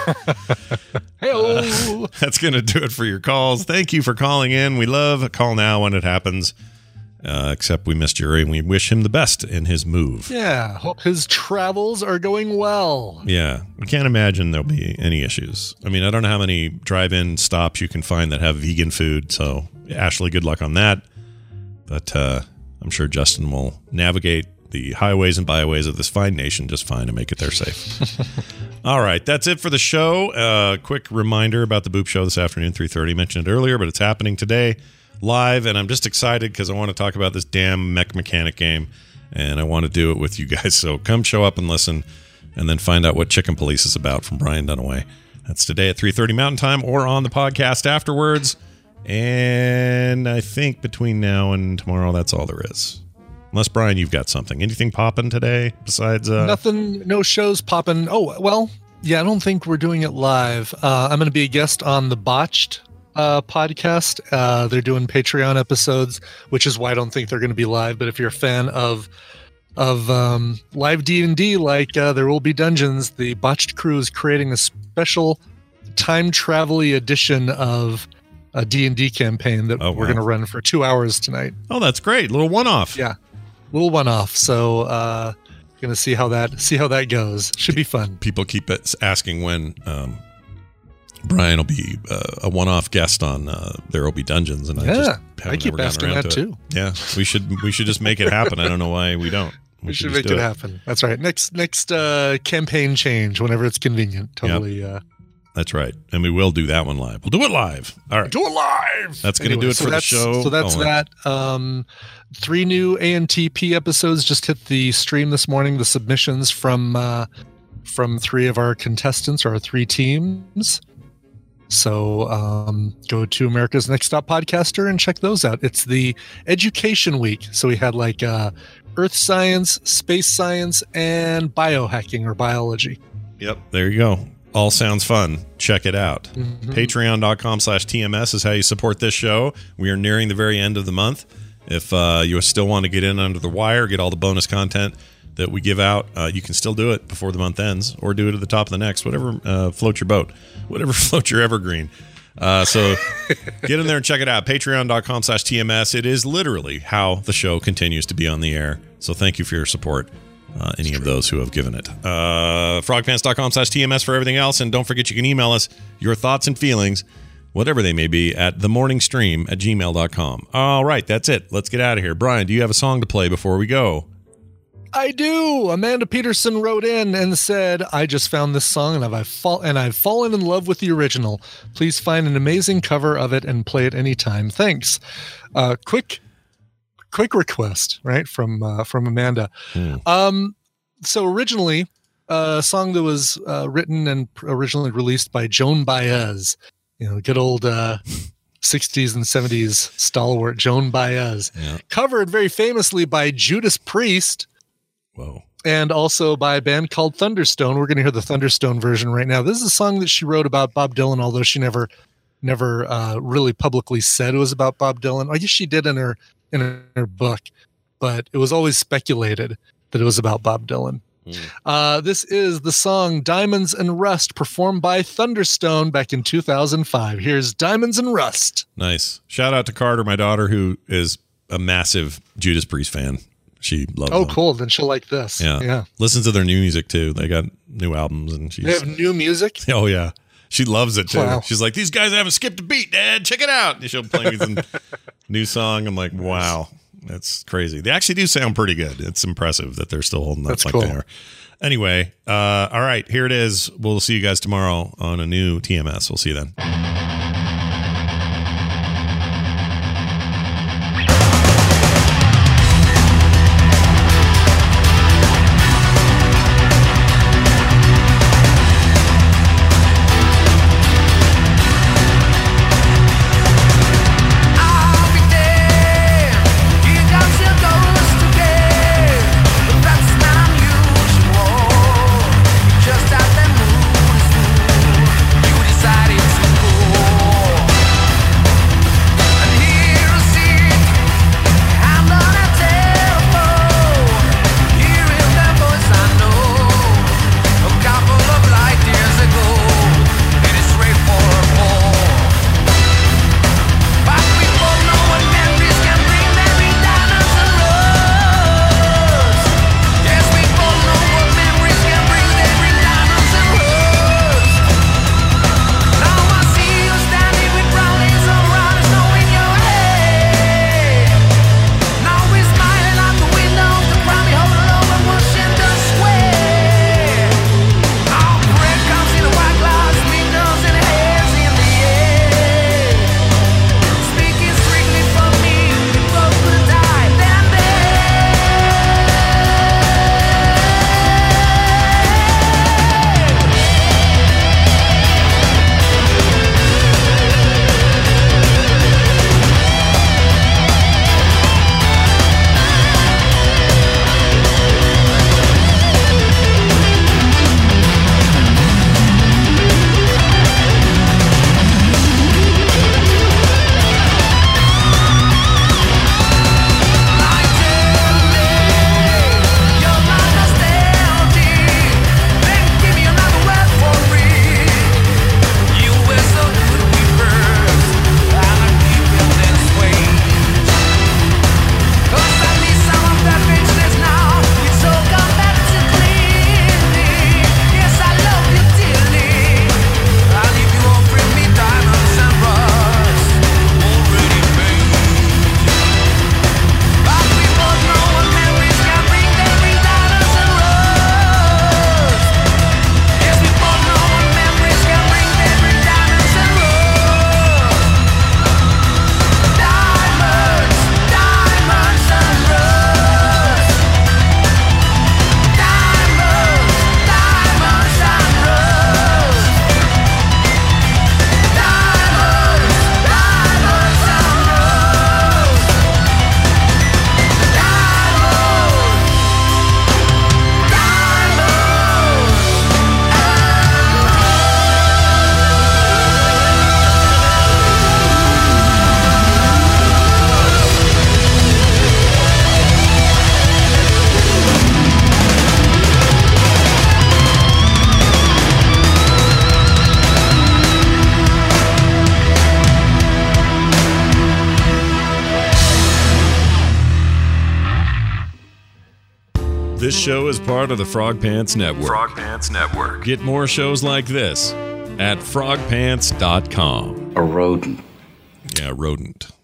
Speaker 1: That's going to do it for your calls. Thank you for calling in. We love a call now when it happens. Except we missed Jerry, and we wish him the best in his move.
Speaker 2: Yeah, hope his travels are going well.
Speaker 1: Yeah, we can't imagine there'll be any issues. I mean, I don't know how many drive-in stops you can find that have vegan food, so Ashley, good luck on that. But I'm sure Justin will navigate the highways and byways of this fine nation just fine and make it there safe. All right, that's it for the show. Quick reminder about the Boop Show this afternoon, 3:30. Mentioned it earlier, but it's happening today live, and I'm just excited because I want to talk about this damn Mech Mechanic game, and I want to do it with you guys. So come show up and listen, and then find out what Chicken Police is about from Brian Dunaway. That's today at 3:30 Mountain Time, or on the podcast afterwards. And I think between now and tomorrow, that's all there is. Unless, Brian, you've got something. Anything popping today besides...
Speaker 2: Nothing, no shows popping. Oh, well, yeah, I don't think we're doing it live. I'm going to be a guest on the Botched podcast. They're doing Patreon episodes, which is why I don't think they're going to be live. But if you're a fan of live D&D, like There Will Be Dungeons, the Botched crew is creating a special time travel-y edition of a D&D campaign that we're going to run for 2 hours tonight.
Speaker 1: Oh, that's great. Little one-off.
Speaker 2: Yeah. Little one-off. So gonna see how that goes. Should be fun.
Speaker 1: People keep asking when Brian will be a one-off guest on There Will Be Dungeons, and I
Speaker 2: keep asking that too.
Speaker 1: Yeah, we should just make it happen. I don't know why we don't.
Speaker 2: We should make it happen. That's right. Next campaign change whenever it's convenient. Totally.
Speaker 1: Yep. That's right. And we will do that one live. We'll do it live. All right.
Speaker 2: Do it live.
Speaker 1: That's going to do it for the show.
Speaker 2: So that's that. 3 new ANTP episodes just hit the stream this morning. The submissions from 3 of our contestants, or our 3 teams. So go to America's Next Stop Podcaster and check those out. It's the Education Week. So we had like Earth Science, Space Science, and Biohacking or Biology.
Speaker 1: Yep. There you go. All sounds fun. Check it out. Mm-hmm. Patreon.com/TMS is how you support this show. We are nearing the very end of the month. If you still want to get in under the wire, get all the bonus content that we give out, you can still do it before the month ends, or do it at the top of the next, whatever floats your boat, whatever floats your evergreen. So get in there and check it out. Patreon.com/TMS. It is literally how the show continues to be on the air. So thank you for your support. Any of those who have given it. Frogpants.com/TMS for everything else. And don't forget you can email us your thoughts and feelings, whatever they may be, at themorningstream@gmail.com. All right, that's it. Let's get out of here. Brian, do you have a song to play before we go?
Speaker 2: I do. Amanda Peterson wrote in and said, I just found this song and I've fallen in love with the original. Please find an amazing cover of it and play it anytime. Thanks. Quick request, right, from Amanda. So originally, a song that was written and originally released by Joan Baez, good old 60s and 70s stalwart Joan Baez, covered very famously by Judas Priest.
Speaker 1: Whoa.
Speaker 2: And also by a band called Thunderstone. We're going to hear the Thunderstone version right now. This is a song that she wrote about Bob Dylan, although she never really publicly said it was about Bob Dylan. I guess she did in her book, but it was always speculated that it was about Bob Dylan. This is the song Diamonds and Rust, performed by Thunderstone back in 2005. Here's Diamonds and Rust.
Speaker 1: Nice. Shout out to Carter, my daughter, who is a massive Judas Priest fan. She loves them.
Speaker 2: Cool. Then she'll like this.
Speaker 1: Yeah. Listens to their new music, too. They got new albums. And
Speaker 2: they have new music?
Speaker 1: Oh, yeah. She loves it, too.
Speaker 2: Wow.
Speaker 1: She's like, these guys haven't skipped a beat, Dad. Check it out. And she'll play me some new song. I'm like, wow. That's crazy. They actually do sound pretty good. It's impressive that they're still holding up like they are. Anyway, all right, here it is. We'll see you guys tomorrow on a new TMS. We'll see you then.
Speaker 7: Just as the moon is full, you decided to go.
Speaker 1: This show is part of the Frog Pants Network.
Speaker 5: Frog Pants Network.
Speaker 1: Get more shows like this at frogpants.com.
Speaker 13: A rodent.
Speaker 1: Yeah, rodent.